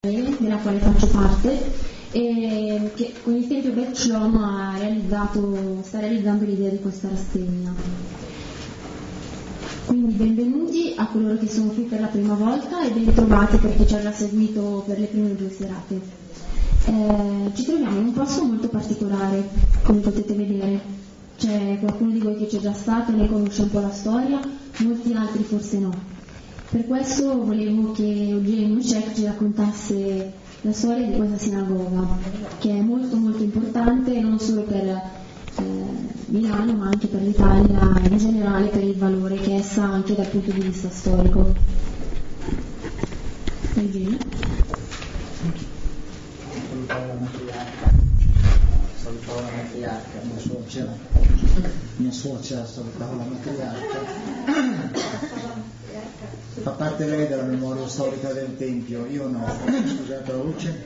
della quale faccio parte, e che con il Tempio Beth Shlomo sta realizzando l'idea di questa rassegna. Quindi benvenuti a coloro che sono qui per la prima volta e ben trovati per chi ci ha già seguito per le prime 2 serate. Ci troviamo in un posto molto particolare, come potete vedere. C'è qualcuno di voi che c'è già stato e ne conosce un po' la storia, molti altri forse no. Per questo volevo che Eugenio Cech ci raccontasse la storia di questa sinagoga, che è molto molto importante non solo per Milano ma anche per l'Italia e in generale per il valore che essa ha anche dal punto di vista storico. Eugenio? Salutavo la matriarca, mia suocera salutava la matriarca. Fa parte lei della memoria storica del Tempio, io no. Scusate la luce.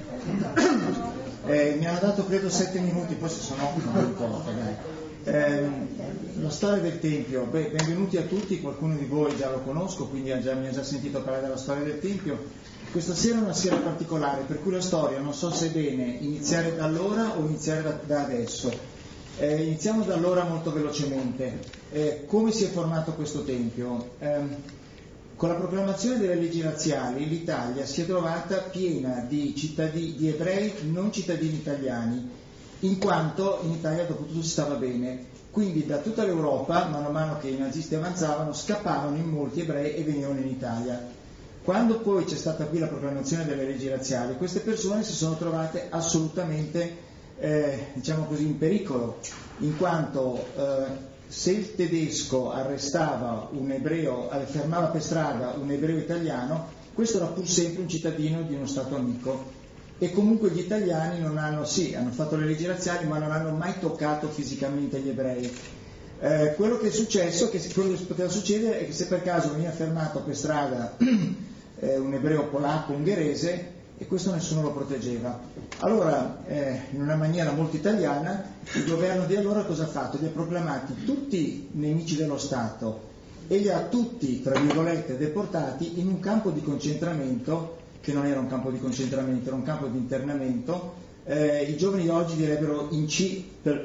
Mi hanno dato credo 7 minuti, poi se sono 8 non mi importa, dai. La storia del Tempio, benvenuti a tutti, qualcuno di voi già lo conosco, quindi mi ha già sentito parlare della storia del Tempio. Questa sera è una sera particolare, per cui la storia non so se è bene iniziare da allora o iniziare da adesso. Iniziamo da allora molto velocemente. Come si è formato questo Tempio? Con la proclamazione delle leggi razziali l'Italia si è trovata piena di ebrei non cittadini italiani, in quanto in Italia dopo tutto si stava bene. Quindi da tutta l'Europa, mano a mano che i nazisti avanzavano, scappavano in molti ebrei e venivano in Italia. Quando poi c'è stata qui la proclamazione delle leggi razziali, queste persone si sono trovate assolutamente, diciamo così, in pericolo, in quanto se il tedesco arrestava un ebreo, fermava per strada un ebreo italiano, questo era pur sempre un cittadino di uno Stato amico. E comunque gli italiani hanno fatto le leggi razziali, ma non hanno mai toccato fisicamente gli ebrei. Quello che è successo, quello che poteva succedere, è che se per caso veniva fermato per strada un ebreo polacco, ungherese, e questo nessuno lo proteggeva. Allora, in una maniera molto italiana, il governo di allora cosa ha fatto? Li ha proclamati tutti nemici dello Stato e li ha tutti, tra virgolette, deportati in un campo di concentramento, che non era un campo di concentramento, era un campo di internamento. I giovani di oggi direbbero in C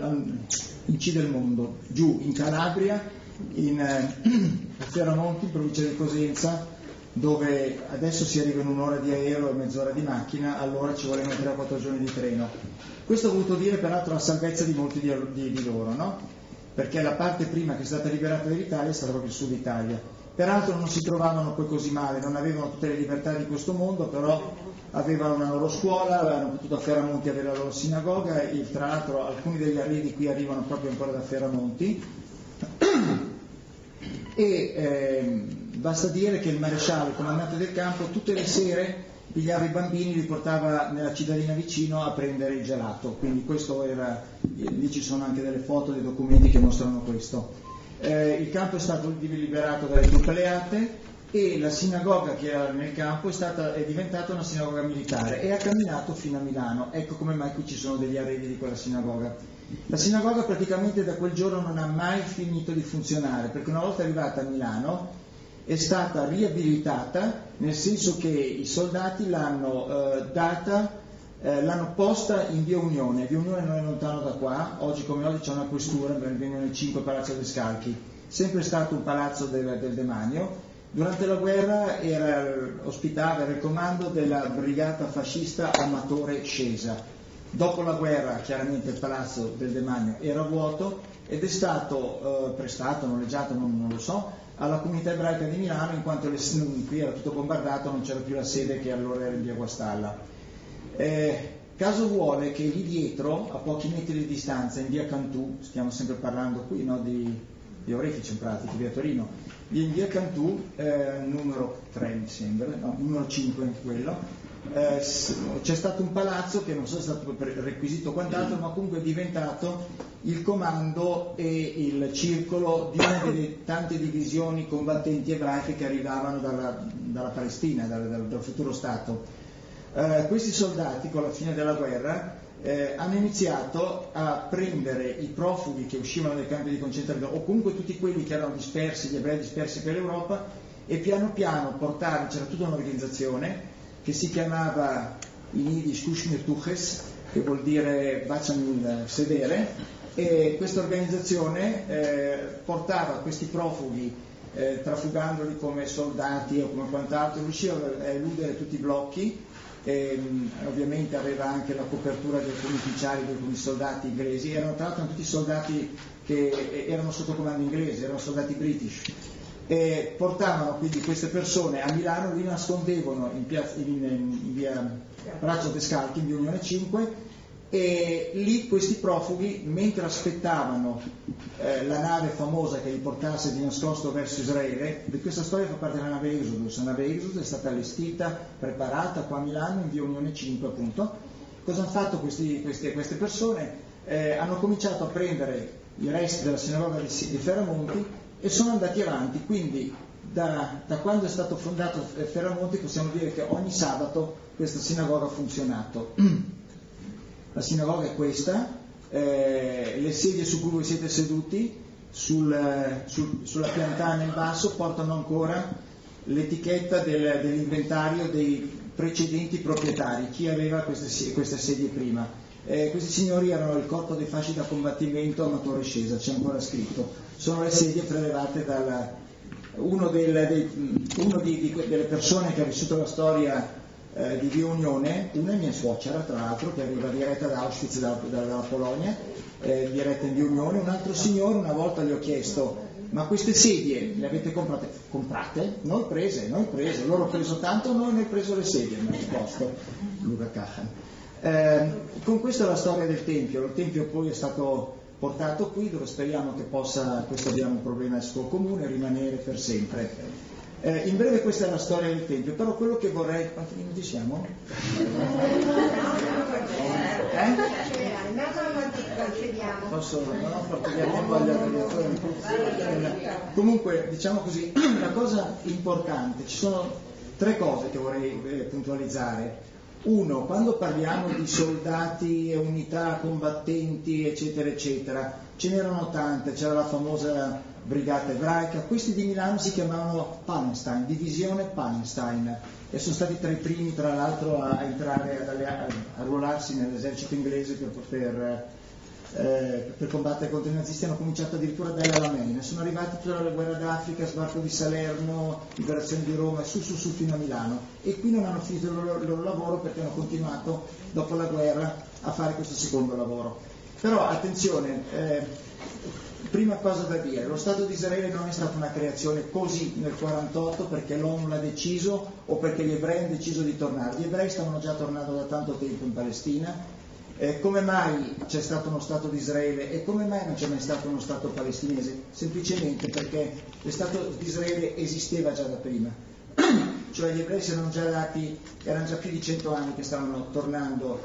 del mondo, giù in Calabria, a Feramonti, in provincia di Cosenza, dove adesso si arriva in un'ora di aereo e mezz'ora di macchina, allora ci volevano 3 o 4 giorni di treno. Questo ha voluto dire peraltro la salvezza di molti di loro, no? Perché la parte prima che è stata liberata dall'Italia è stata proprio il sud Italia. Peraltro non si trovavano poi così male, non avevano tutte le libertà di questo mondo, però avevano una loro scuola, avevano potuto a Feramonti avere la loro sinagoga, e tra l'altro alcuni degli arrivi qui arrivano proprio ancora da Feramonti. E basta dire che il maresciallo, il comandante del campo, tutte le sere pigliava i bambini, li portava nella cittadina vicino a prendere il gelato. Quindi questo era, lì ci sono anche delle foto, dei documenti che mostrano questo. Il campo è stato liberato dalle truppe alleate e la sinagoga che era nel campo è diventata una sinagoga militare e ha camminato fino a Milano. Ecco come mai qui ci sono degli arredi di quella sinagoga. La sinagoga praticamente da quel giorno non ha mai finito di funzionare, perché una volta arrivata a Milano è stata riabilitata, nel senso che i soldati l'hanno posta in via Unione. Via Unione non è lontano da qua, oggi come oggi c'è una questura, vengono nel 5 Palazzo Descalchi, sempre stato un palazzo del demanio. Durante la guerra ospitava il comando della brigata fascista Amatore Scesa. Dopo la guerra chiaramente il palazzo del demanio era vuoto ed è stato prestato, noleggiato, non lo so, alla comunità ebraica di Milano, in quanto qui era tutto bombardato, non c'era più la sede che allora era in via Guastalla. Caso vuole che lì dietro, a pochi metri di distanza, in via Cantù, stiamo sempre parlando qui, no, di Orefice in pratica, via Torino, in via Cantù, numero 3 mi sembra, no, numero 5 quello, c'è stato un palazzo che non so se è stato requisito o quant'altro, ma comunque è diventato il comando e il circolo di una delle tante divisioni combattenti ebraiche che arrivavano dalla Palestina, dal futuro Stato. Questi soldati con la fine della guerra hanno iniziato a prendere i profughi che uscivano dai campi di concentramento o comunque tutti quelli che erano dispersi, gli ebrei dispersi per l'Europa, e piano piano portarli, c'era tutta un'organizzazione che si chiamava in Yiddish Kushmir Tuches, che vuol dire baciami il sedere, e questa organizzazione portava questi profughi, trafugandoli come soldati o come quant'altro, riusciva a eludere tutti i blocchi. Ovviamente aveva anche la copertura di alcuni ufficiali, di alcuni soldati inglesi, erano tra l'altro tutti soldati che erano sotto comando inglese, erano soldati british, e portavano quindi queste persone a Milano, li nascondevano in via Braccio Descalchi, in via Unione 5, e lì questi profughi, mentre aspettavano la nave famosa che li portasse di nascosto verso Israele, di questa storia fa parte della nave Exodus. La nave Exodus è stata allestita, preparata qua a Milano in via Unione 5 appunto. Cosa hanno fatto queste persone? Hanno cominciato a prendere i resti della sinagoga di Ferramonti e sono andati avanti, quindi da quando è stato fondato Ferramonti possiamo dire che ogni sabato questa sinagoga ha funzionato. La sinagoga è questa, le sedie su cui voi siete seduti sulla piantana in basso portano ancora l'etichetta dell'inventario dei precedenti proprietari, chi aveva queste sedie prima. Questi signori erano il corpo dei fasci da combattimento a Torre Scesa, c'è ancora scritto. Sono le sedie prelevate da uno delle persone che ha vissuto la storia di Via Unione, una è mia suocera tra l'altro, che arriva diretta da Auschwitz dalla Polonia, diretta in Via Unione. Un altro signore, una volta gli ho chiesto: ma queste sedie le avete comprate? Comprate? Noi prese, loro ho preso tanto, noi ne ho preso le sedie, mi ha risposto Luca Cachan. Con questa è la storia del Tempio. Il Tempio poi è stato portato qui, dove speriamo che possa, questo abbiamo un problema comune, rimanere per sempre. In breve questa è la storia del Tempio, però quello che vorrei... Quanti minuti siamo? Comunque, diciamo così, una cosa importante, ci sono 3 cose che vorrei puntualizzare. Uno, quando parliamo di soldati e unità combattenti, eccetera, eccetera, ce n'erano tante, c'era la famosa brigata ebraica, questi di Milano si chiamavano Palestine, divisione Palestine, e sono stati tra i primi, tra l'altro, a entrare, a arruolarsi nell'esercito inglese per combattere contro i nazisti. Hanno cominciato addirittura dai Alamein, sono arrivati tutta la guerra d'Africa, sbarco di Salerno, liberazione di Roma, su fino a Milano, e qui non hanno finito il loro lavoro perché hanno continuato dopo la guerra a fare questo secondo lavoro. Però attenzione, prima cosa da dire, lo Stato di Israele non è stata una creazione così nel 48 perché l'ONU l'ha deciso o perché gli ebrei hanno deciso di tornare. Gli ebrei stavano già tornando da tanto tempo in Palestina. Come mai c'è stato uno Stato di Israele e come mai non c'è mai stato uno Stato palestinese? Semplicemente perché lo Stato di Israele esisteva già da prima. Cioè gli ebrei si erano già dati, erano già più di 100 anni che stavano tornando,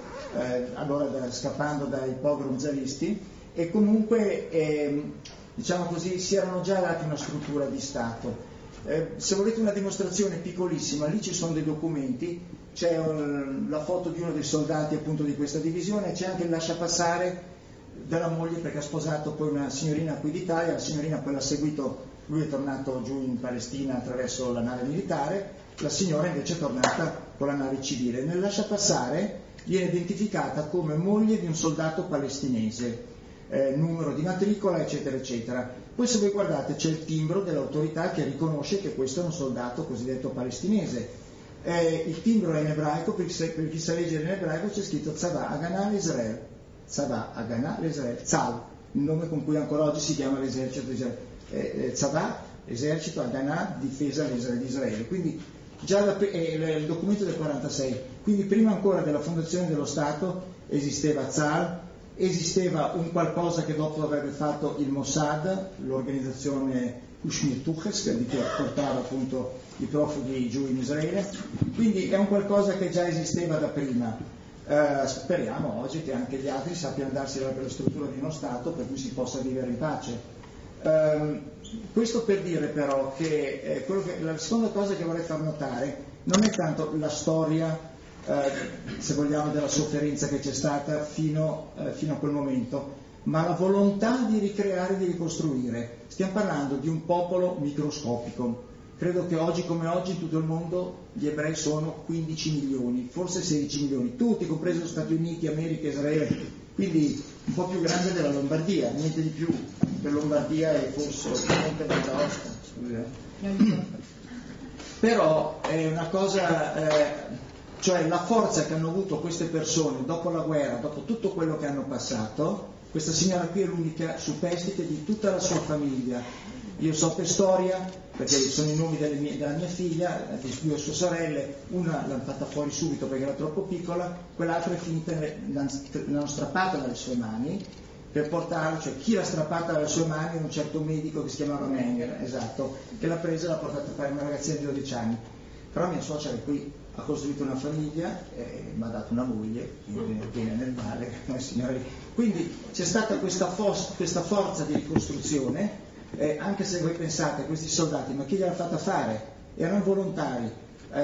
scappando dai pogrom zaristi, e comunque diciamo così si erano già dati una struttura di Stato. Se volete una dimostrazione piccolissima, lì ci sono dei documenti, c'è la foto di uno dei soldati appunto di questa divisione, c'è anche il lasciapassare della moglie perché ha sposato poi una signorina qui d'Italia, la signorina poi l'ha seguito, lui è tornato giù in Palestina attraverso la nave militare, la signora invece è tornata con la nave civile. Nel lasciapassare viene identificata come moglie di un soldato palestinese, numero di matricola, eccetera, eccetera. Poi se voi guardate c'è il timbro dell'autorità che riconosce che questo è un soldato cosiddetto palestinese. Il timbro è in ebraico, per chi sa leggere in ebraico c'è scritto Tzava Haganah Israel, Tzava Haganah Israel, Tzal, il nome con cui ancora oggi si chiama l'esercito di Israele. Tzava, esercito, Haganah, difesa di Israele. Quindi già il documento del 46, quindi prima ancora della fondazione dello Stato esisteva Tzal, esisteva un qualcosa che dopo avrebbe fatto il Mossad, l'organizzazione Kushmir Tuches, che portava appunto i profughi giù in Israele, quindi è un qualcosa che già esisteva da prima. Speriamo oggi che anche gli altri sappiano darsi per la struttura di uno Stato per cui si possa vivere in pace. Questo per dire però che, la seconda cosa che vorrei far notare non è tanto la storia, se vogliamo, della sofferenza che c'è stata fino a quel momento, ma la volontà di ricreare, di ricostruire. Stiamo parlando di un popolo microscopico, credo che oggi come oggi in tutto il mondo gli ebrei sono 15 milioni, forse 16 milioni, tutti, compreso Stati Uniti, America, Israele, quindi un po' più grande della Lombardia, niente di più, per Lombardia e forse niente Val d'Aosta, scusa. Però è una cosa, cioè la forza che hanno avuto queste persone dopo la guerra, dopo tutto quello che hanno passato. Questa signora qui è l'unica superstite di tutta la sua famiglia. Io so per storia, perché sono i nomi della mia figlia, di due sue sorelle, una l'hanno fatta fuori subito perché era troppo piccola, quell'altra è finita, l'hanno strappata dalle sue mani per portarla, cioè chi l'ha strappata dalle sue mani è un certo medico che si chiamava Menger, esatto, che l'ha presa e l'ha portata a fare una ragazzina di 12 anni. Però mia suocera è qui, ha costruito una famiglia, mi ha dato una moglie, viene nel male, signori. Quindi c'è stata questa forza di ricostruzione, anche se voi pensate a questi soldati, ma chi gliel'ha fatta fare? Erano volontari.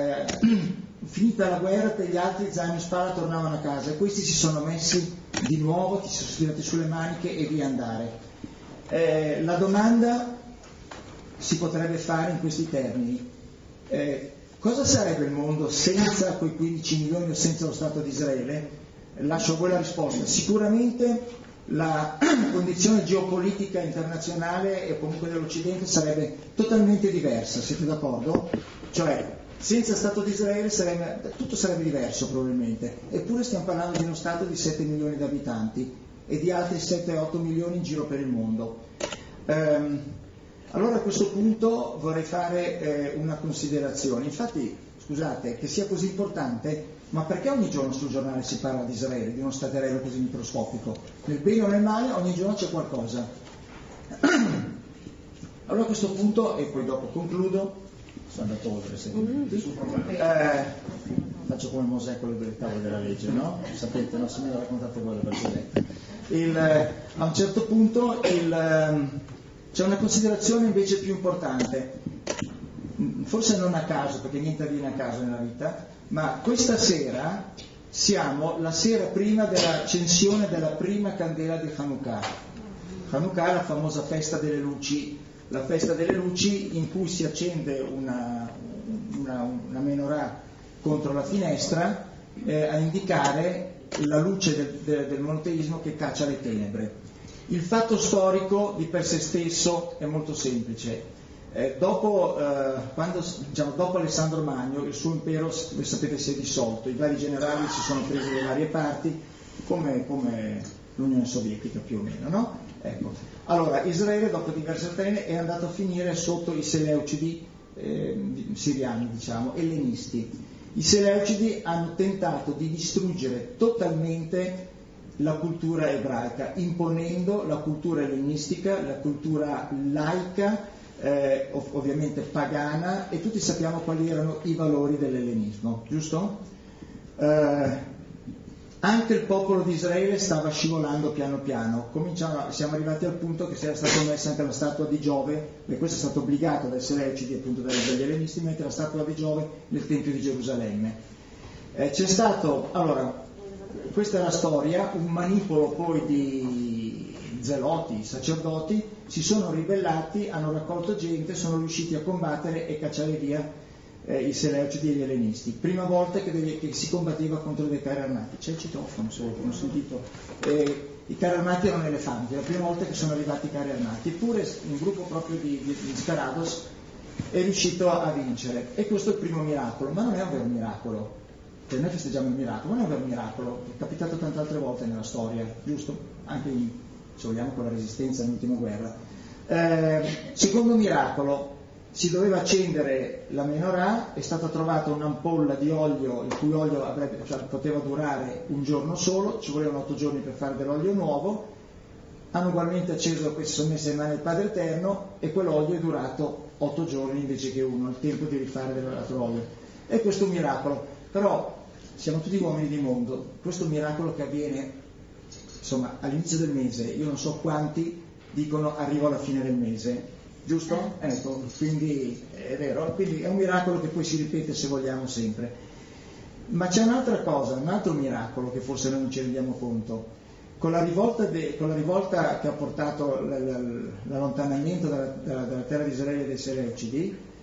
Finita la guerra, per gli altri zaino in spalla tornavano a casa e questi si sono messi di nuovo, si sono tirati sulle maniche e via andare. La domanda si potrebbe fare in questi termini. Cosa sarebbe il mondo senza quei 15 milioni o senza lo Stato di Israele? Lascio a voi la risposta. Sicuramente la condizione geopolitica internazionale e comunque dell'Occidente sarebbe totalmente diversa, siete d'accordo? Cioè, senza Stato di Israele tutto sarebbe diverso probabilmente. Eppure stiamo parlando di uno Stato di 7 milioni di abitanti e di altri 7-8 milioni in giro per il mondo. Allora a questo punto vorrei fare una considerazione. Infatti, scusate, che sia così importante, ma perché ogni giorno sul giornale si parla di Israele, di uno staterello così microscopico? Nel bene o nel male ogni giorno c'è qualcosa. Allora a questo punto, e poi dopo concludo, sono andato oltre, faccio come Mosè con le tavole della legge, no? Sapete, no? Se me l'ha raccontato voi la precedente. A un certo punto c'è una considerazione invece più importante, forse non a caso, perché niente avviene a caso nella vita, ma questa sera siamo la sera prima dell'accensione della prima candela di Hanukkah. Hanukkah è la famosa festa delle luci, la festa delle luci in cui si accende una menorah contro la finestra a indicare la luce del monoteismo che caccia le tenebre. Il fatto storico di per sé stesso è molto semplice. Dopo Alessandro Magno il suo impero, voi sapete, si è dissolto, i vari generali si sono presi le varie parti, come l'Unione Sovietica più o meno, no? Ecco. Allora, Israele dopo diverse anni è andato a finire sotto i Seleucidi siriani, diciamo, ellenisti. I Seleucidi hanno tentato di distruggere totalmente la cultura ebraica, imponendo la cultura ellenistica, la cultura laica, ovviamente pagana, e tutti sappiamo quali erano i valori dell'ellenismo, giusto? Anche il popolo di Israele stava scivolando piano piano. Siamo arrivati al punto che si era stata messa anche la statua di Giove, e questo è stato obbligato dai Seleucidi, appunto dagli ellenisti, mentre la statua di Giove nel Tempio di Gerusalemme. C'è stato, allora, questa è la storia, un manipolo poi di zeloti, sacerdoti, si sono ribellati, hanno raccolto gente, sono riusciti a combattere e cacciare via i Seleucidi e gli ellenisti. Prima volta che si combatteva contro dei carri armati. C'è il citofono, se ho sentito. I carri armati erano elefanti, la prima volta che sono arrivati i carri armati. Eppure un gruppo proprio di Scarados è riuscito a vincere. E questo è il primo miracolo, ma non è un vero miracolo. Cioè, noi festeggiamo il miracolo, ma non è un vero miracolo, è capitato tante altre volte nella storia, giusto? Anche se vogliamo con la resistenza nell'ultima guerra. Secondo miracolo, si doveva accendere la menorah, è stata trovata un'ampolla di olio, il cui olio poteva durare un giorno solo, ci volevano 8 giorni per fare dell'olio nuovo, hanno ugualmente acceso, si sono messi in mano il Padre Eterno, e quell'olio è durato 8 giorni invece che uno, il tempo di rifare dell'altro olio. E questo è un miracolo, però siamo tutti uomini di mondo, questo è un miracolo che avviene, insomma, all'inizio del mese, io non so quanti dicono arrivo alla fine del mese, giusto? Ecco, quindi è vero, quindi è un miracolo che poi si ripete, se vogliamo, sempre. Ma c'è un'altra cosa, un altro miracolo che forse noi non ci rendiamo conto. Con la rivolta che ha portato l'allontanamento dalla terra di Israele e dei Seleucidi,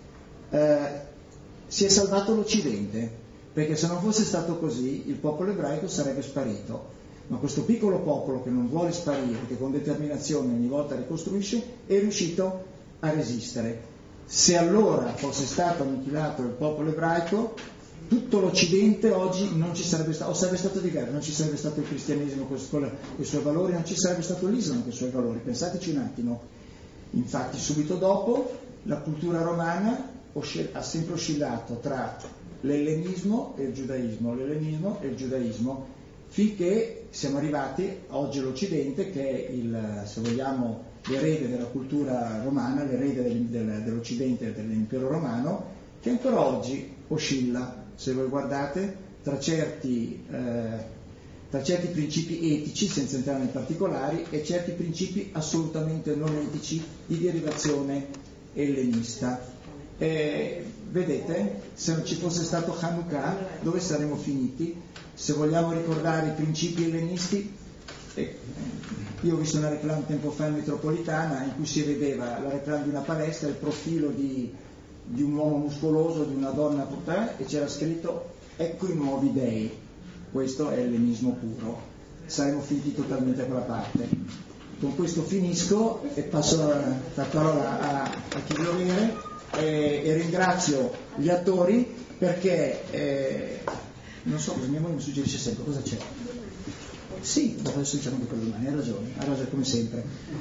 si è salvato l'Occidente, perché se non fosse stato così il popolo ebraico sarebbe sparito. Ma questo piccolo popolo che non vuole sparire, che con determinazione ogni volta ricostruisce, è riuscito a resistere. Se allora fosse stato annichilato il popolo ebraico, tutto l'Occidente oggi non ci sarebbe stato, o sarebbe stato diverso, non ci sarebbe stato il cristianesimo con i suoi valori, non ci sarebbe stato l'Islam con i suoi valori. Pensateci un attimo. Infatti subito dopo la cultura romana ha sempre oscillato tra l'ellenismo e il giudaismo, finché siamo arrivati oggi all'Occidente, che è se vogliamo, l'erede della cultura romana, l'erede dell'Occidente e dell'impero romano, che ancora oggi oscilla, se voi guardate, tra certi principi etici, senza entrare nei particolari, e certi principi assolutamente non etici di derivazione ellenista. Vedete, se non ci fosse stato Hanukkah, dove saremmo finiti? Se vogliamo ricordare i principi ellenisti, io ho visto una reclame tempo fa in metropolitana in cui si vedeva la reclame di una palestra, il profilo di un uomo muscoloso, di una donna puttana, e c'era scritto ecco i nuovi dei. Questo è ellenismo puro. Saremmo finiti totalmente da quella parte. Con questo finisco e passo la parola a chi vuole avere, e ringrazio gli attori perché non so cosa mia moglie mi suggerisce sempre. Cosa c'è? Sì, adesso diciamo di quello domani, hai ragione come sempre.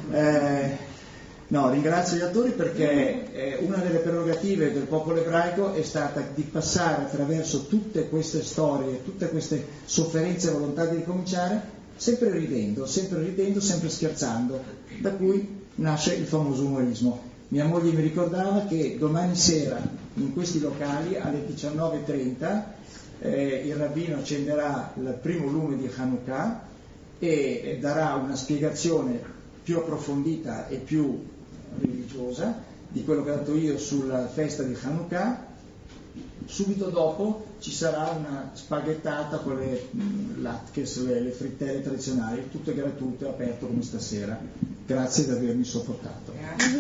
No, ringrazio gli attori perché una delle prerogative del popolo ebraico è stata di passare attraverso tutte queste storie, tutte queste sofferenze e volontà di ricominciare, sempre ridendo, sempre scherzando, da cui nasce il famoso umorismo. Mia moglie mi ricordava che domani sera in questi locali alle 19:30 il rabbino accenderà il primo lume di Hanukkah e darà una spiegazione più approfondita e più religiosa di quello che ho dato io sulla festa di Hanukkah. Subito dopo ci sarà una spaghettata con le latkes, le frittelle tradizionali, tutte gratuite, aperto come stasera. Grazie di avermi sopportato.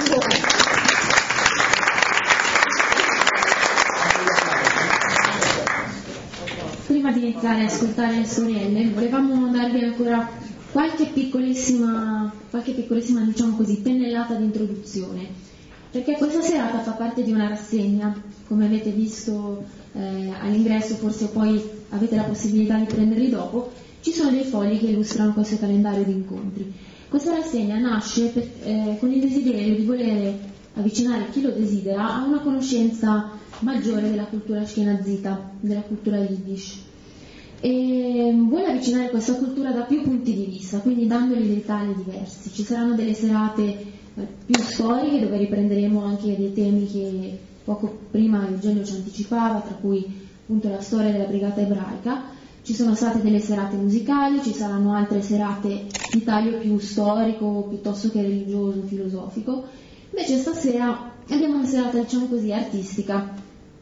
Prima di iniziare a ascoltare le sorelle, volevamo darvi ancora qualche piccolissima, diciamo così, pennellata di introduzione, perché questa serata fa parte di una rassegna, come avete visto all'ingresso, forse poi avete la possibilità di prenderli dopo. Ci sono dei fogli che illustrano questo calendario di incontri. Questa rassegna nasce con il desiderio di voler avvicinare chi lo desidera a una conoscenza maggiore della cultura ashkenazita, della cultura yiddish, e vuole avvicinare questa cultura da più punti di vista, quindi dandogli dei tagli diversi. Ci saranno delle serate più storiche dove riprenderemo anche dei temi che poco prima Eugenio ci anticipava, tra cui appunto la storia della brigata ebraica. Ci sono state delle serate musicali, ci saranno altre serate di taglio più storico piuttosto che religioso, filosofico. Invece stasera abbiamo una serata, diciamo così, artistica.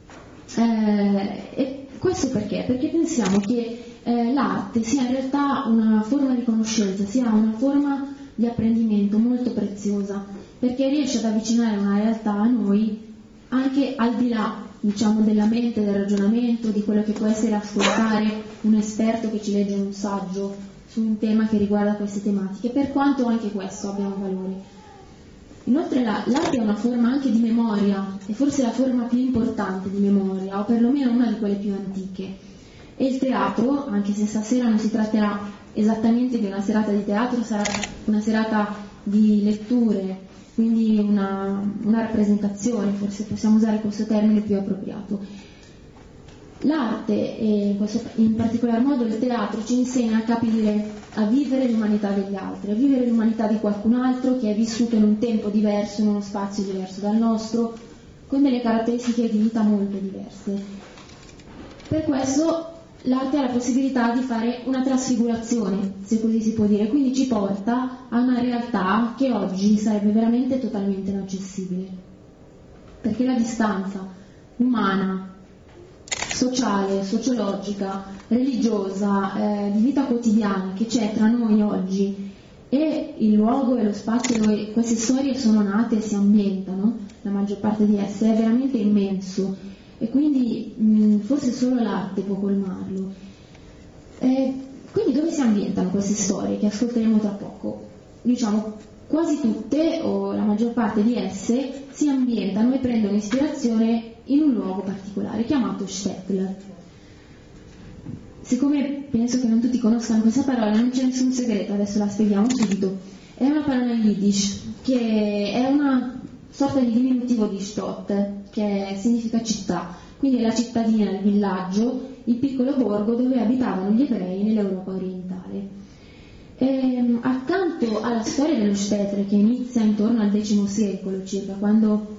E questo perché? Perché pensiamo che l'arte sia in realtà una forma di conoscenza, sia una forma di apprendimento molto preziosa, perché riesce ad avvicinare una realtà a noi anche al di là, diciamo, della mente, del ragionamento, di quello che può essere ascoltare un esperto che ci legge un saggio su un tema che riguarda queste tematiche, per quanto anche questo abbia un valore. Inoltre l'arte è una forma anche di memoria, e forse la forma più importante di memoria, o perlomeno una di quelle più antiche. E il teatro, anche se stasera non si tratterà esattamente di una serata di teatro, sarà una serata di letture, quindi una rappresentazione, forse possiamo usare questo termine più appropriato. L'arte, e in particolar modo il teatro, ci insegna a capire, a vivere l'umanità degli altri, a vivere l'umanità di qualcun altro che è vissuto in un tempo diverso, in uno spazio diverso dal nostro, con delle caratteristiche di vita molto diverse. Per questo l'arte ha la possibilità di fare una trasfigurazione, se così si può dire, quindi ci porta a una realtà che oggi sarebbe veramente totalmente inaccessibile, perché la distanza umana, sociale, sociologica, religiosa, di vita quotidiana che c'è tra noi oggi e il luogo e lo spazio dove queste storie sono nate e si ambientano, la maggior parte di esse, è veramente immenso e quindi forse solo l'arte può colmarlo. Quindi dove si ambientano queste storie che ascolteremo tra poco? Diciamo quasi tutte o la maggior parte di esse si ambientano e prendono ispirazione in un luogo particolare chiamato Shtetl. Siccome penso che non tutti conoscano questa parola, non c'è nessun segreto, adesso la spieghiamo subito. È una parola in Yiddish che è una sorta di diminutivo di Stott, che significa città, quindi è la cittadina, il villaggio, il piccolo borgo dove abitavano gli ebrei nell'Europa orientale. Accanto alla storia dello Shtetl, che inizia intorno al X secolo circa, quando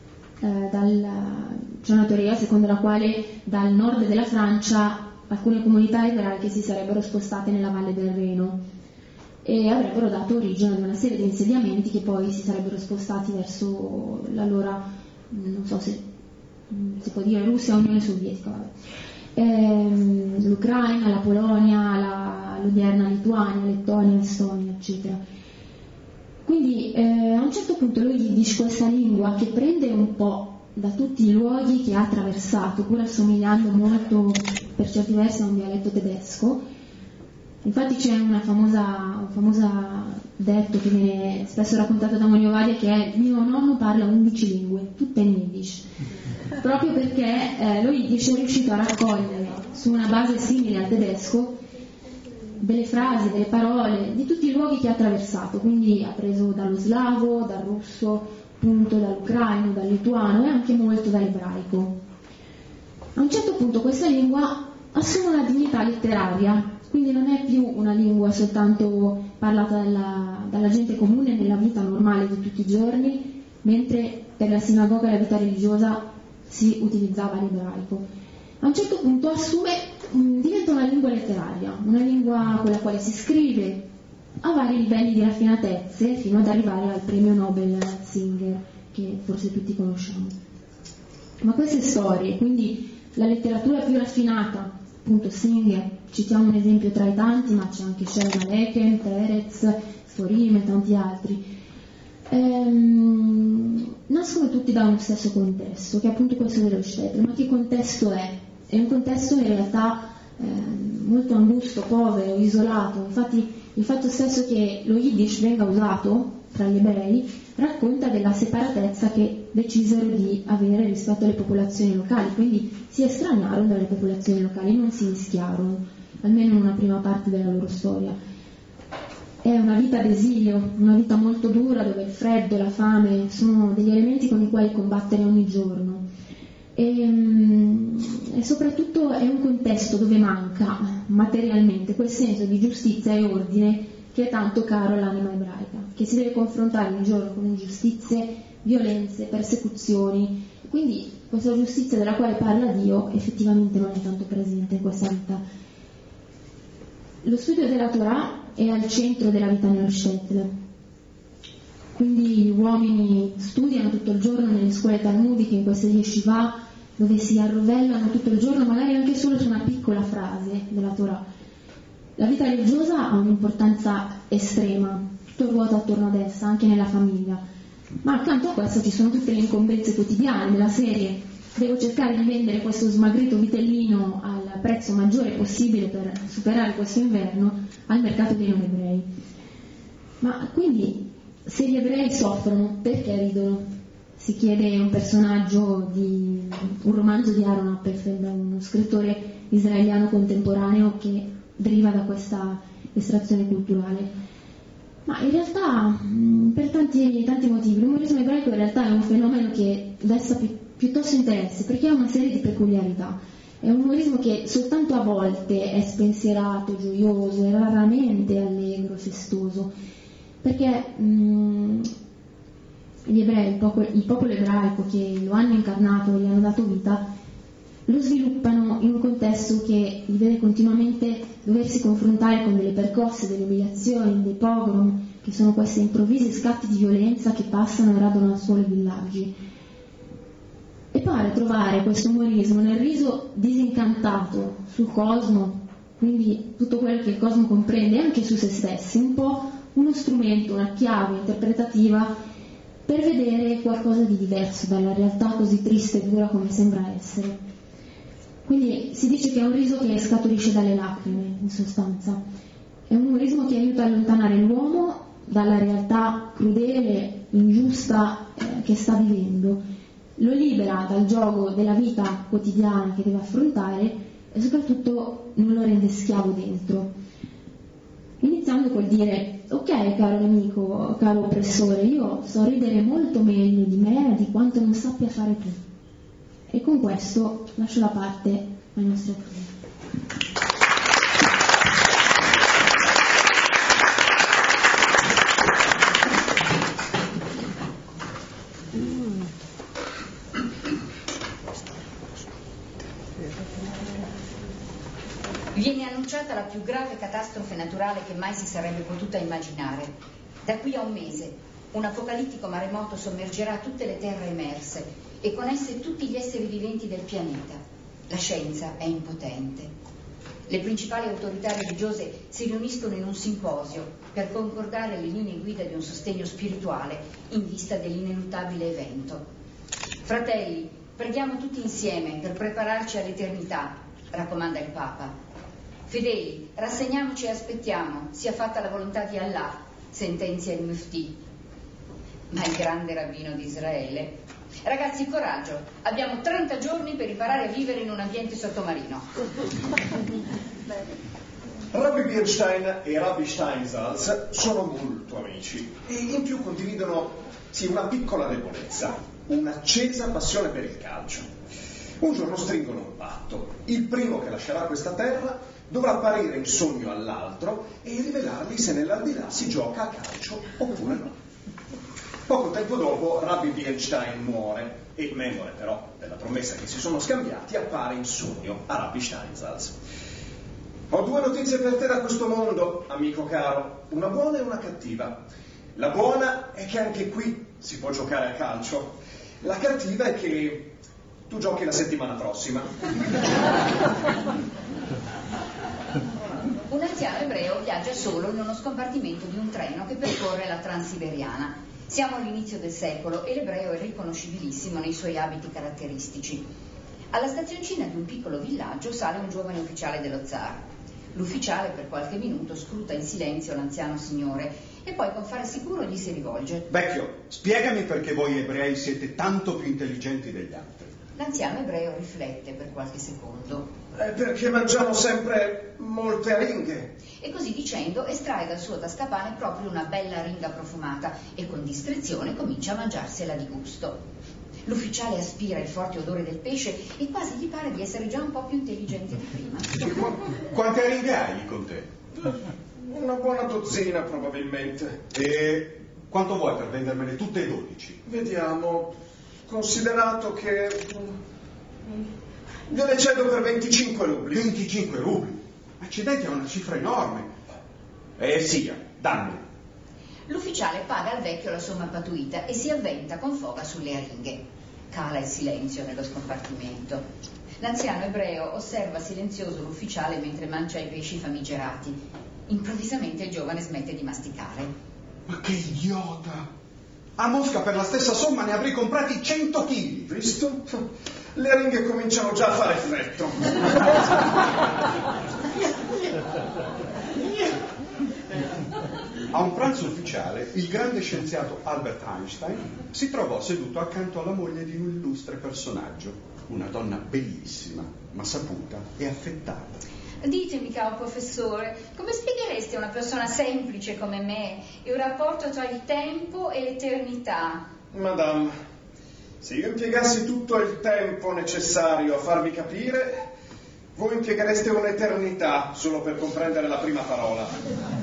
c'è una teoria secondo la quale dal nord della Francia alcune comunità ebraiche si sarebbero spostate nella valle del Reno e avrebbero dato origine ad una serie di insediamenti che poi si sarebbero spostati verso l'allora, non so se si può dire Russia o Unione Sovietica, l'Ucraina, la Polonia, l'odierna Lituania, Lettonia, Estonia, eccetera. Quindi a un certo punto lo Yiddish, questa lingua che prende un po' da tutti i luoghi che ha attraversato, pur assomigliando molto per certi versi a un dialetto tedesco. Infatti c'è un famosa detto che viene spesso raccontato da Monio Vadia, che è: mio nonno parla 11 lingue, tutte in Yiddish, proprio perché lo Yiddish è riuscito a raccogliere su una base simile al tedesco delle frasi, delle parole di tutti i luoghi che ha attraversato, quindi ha preso dallo slavo, dal russo, appunto dall'ucraino, dal lituano e anche molto dall'ebraico. A un certo punto questa lingua assume una dignità letteraria, quindi non è più una lingua soltanto parlata dalla gente comune nella vita normale di tutti i giorni, mentre per la sinagoga e la vita religiosa si utilizzava l'ebraico. A un certo punto diventa una lingua letteraria, una lingua con la quale si scrive a vari livelli di raffinatezze fino ad arrivare al premio Nobel Singer, che forse tutti conosciamo. Ma queste storie, quindi la letteratura più raffinata, appunto Singer, citiamo un esempio tra i tanti, ma c'è anche Sherman Eken, Terez, Sforim e tanti altri, nascono tutti da uno stesso contesto, che è appunto questo dello Shtetl. Ma che contesto è? È un contesto in realtà molto angusto, povero, isolato. Infatti il fatto stesso che lo Yiddish venga usato tra gli ebrei racconta della separatezza che decisero di avere rispetto alle popolazioni locali, quindi si estraniarono dalle popolazioni locali, non si mischiarono, almeno in una prima parte della loro storia. È una vita d'esilio, una vita molto dura, dove il freddo, la fame sono degli elementi con i quali combattere ogni giorno. E soprattutto è un contesto dove manca materialmente quel senso di giustizia e ordine che è tanto caro all'anima ebraica, che si deve confrontare ogni giorno con ingiustizie, violenze, persecuzioni. Quindi questa giustizia della quale parla Dio effettivamente non è tanto presente in questa vita. Lo studio della Torah è al centro della vita nello Shtetl. Quindi gli uomini studiano tutto il giorno nelle scuole talmudiche, in queste yeshiva, dove si arrovellano tutto il giorno, magari anche solo su una piccola frase della Torah. La vita religiosa ha un'importanza estrema, tutto ruota attorno ad essa, anche nella famiglia. Ma accanto a questo ci sono tutte le incombenze quotidiane della serie: devo cercare di vendere questo smagrito vitellino al prezzo maggiore possibile per superare questo inverno al mercato dei non ebrei. Ma quindi, se gli ebrei soffrono, perché ridono? Si chiede un personaggio di un romanzo di Aaron Appelfeld, uno scrittore israeliano contemporaneo che deriva da questa estrazione culturale. Ma in realtà, per tanti motivi, l'umorismo ebraico in realtà è un fenomeno che desta piuttosto interesse, perché ha una serie di peculiarità. È un umorismo che soltanto a volte è spensierato, gioioso, e raramente allegro, festoso, perché gli ebrei, il popolo ebraico che lo hanno incarnato e gli hanno dato vita, lo sviluppano in un contesto che li vede continuamente doversi confrontare con delle percosse, delle umiliazioni, dei pogrom, che sono questi improvvisi scatti di violenza che passano e radono al suolo i villaggi. E pare trovare questo umorismo nel riso disincantato sul cosmo, quindi tutto quello che il cosmo comprende, anche su se stessi, un po' uno strumento, una chiave interpretativa per vedere qualcosa di diverso dalla realtà così triste e dura come sembra essere. Quindi si dice che è un riso che scaturisce dalle lacrime, in sostanza. È un umorismo che aiuta a allontanare l'uomo dalla realtà crudele, ingiusta che sta vivendo, lo libera dal gioco della vita quotidiana che deve affrontare e soprattutto non lo rende schiavo dentro. Iniziando col dire: ok caro nemico, caro oppressore, io so ridere molto meglio di me di quanto non sappia fare tu. E con questo lascio la parte ai nostri attori. Viene annunciata la più grave catastrofe naturale che mai si sarebbe potuta immaginare. Da qui a un mese, un apocalittico maremoto sommergerà tutte le terre emerse e con esse tutti gli esseri viventi del pianeta. La scienza è impotente. Le principali autorità religiose si riuniscono in un simposio per concordare le linee guida di un sostegno spirituale in vista dell'ineluttabile evento. Fratelli, preghiamo tutti insieme per prepararci all'eternità, raccomanda il Papa. Fedeli, rassegniamoci e aspettiamo, sia fatta la volontà di Allah, sentenzia il Mufti. Ma il grande rabbino di Israele: ragazzi, coraggio, abbiamo 30 giorni per imparare a vivere in un ambiente sottomarino. Rabbi Bierstein e Rabbi Steinsaltz sono molto amici e in più condividono una piccola debolezza, un'accesa passione per il calcio. Un giorno stringono un patto: il primo che lascerà questa terra dovrà apparire in sogno all'altro e rivelargli se nell'aldilà si gioca a calcio oppure no. Poco tempo dopo Rabbi Bierstein muore e, memore però della promessa che si sono scambiati, appare in sogno a Rabbi Steinsaltz. Ho 2 notizie per te da questo mondo, amico caro, una buona e una cattiva. La buona è che anche qui si può giocare a calcio, la cattiva è che tu giochi la settimana prossima. Un anziano ebreo viaggia solo in uno scompartimento di un treno che percorre la Transiberiana. Siamo all'inizio del secolo e l'ebreo è riconoscibilissimo nei suoi abiti caratteristici. Alla stazioncina di un piccolo villaggio sale un giovane ufficiale dello zar. L'ufficiale per qualche minuto scruta in silenzio l'anziano signore e poi con fare sicuro gli si rivolge. Vecchio, spiegami perché voi ebrei siete tanto più intelligenti degli altri. L'anziano ebreo riflette per qualche secondo. Perché mangiamo sempre molte aringhe. E così dicendo estrae dal suo tascapane proprio una bella aringa profumata e con discrezione comincia a mangiarsela di gusto. L'ufficiale aspira il forte odore del pesce e quasi gli pare di essere già un po' più intelligente di prima. Quante aringhe hai con te? Una buona dozzina probabilmente. E quanto vuoi per vendermele tutte e 12? Vediamo, considerato che gliele cedo per 25 rubli. 25 rubli? Accidenti, è una cifra enorme. Sia, dammi. L'ufficiale paga al vecchio la somma patuita e si avventa con foga sulle aringhe. Cala il silenzio nello scompartimento. L'anziano ebreo osserva silenzioso l'ufficiale mentre mangia i pesci famigerati. Improvvisamente il giovane smette di masticare. Ma che idiota! A Mosca per la stessa somma ne avrei comprati 100 kg. Visto? Le aringhe cominciano già a fare freddo. A un pranzo ufficiale, il grande scienziato Albert Einstein si trovò seduto accanto alla moglie di un illustre personaggio, una donna bellissima, ma saputa e affettata. Ditemi, caro professore, come spieghereste a una persona semplice come me il rapporto tra il tempo e l'eternità? Madame, se io impiegassi tutto il tempo necessario a farvi capire, voi impieghereste un'eternità solo per comprendere la prima parola.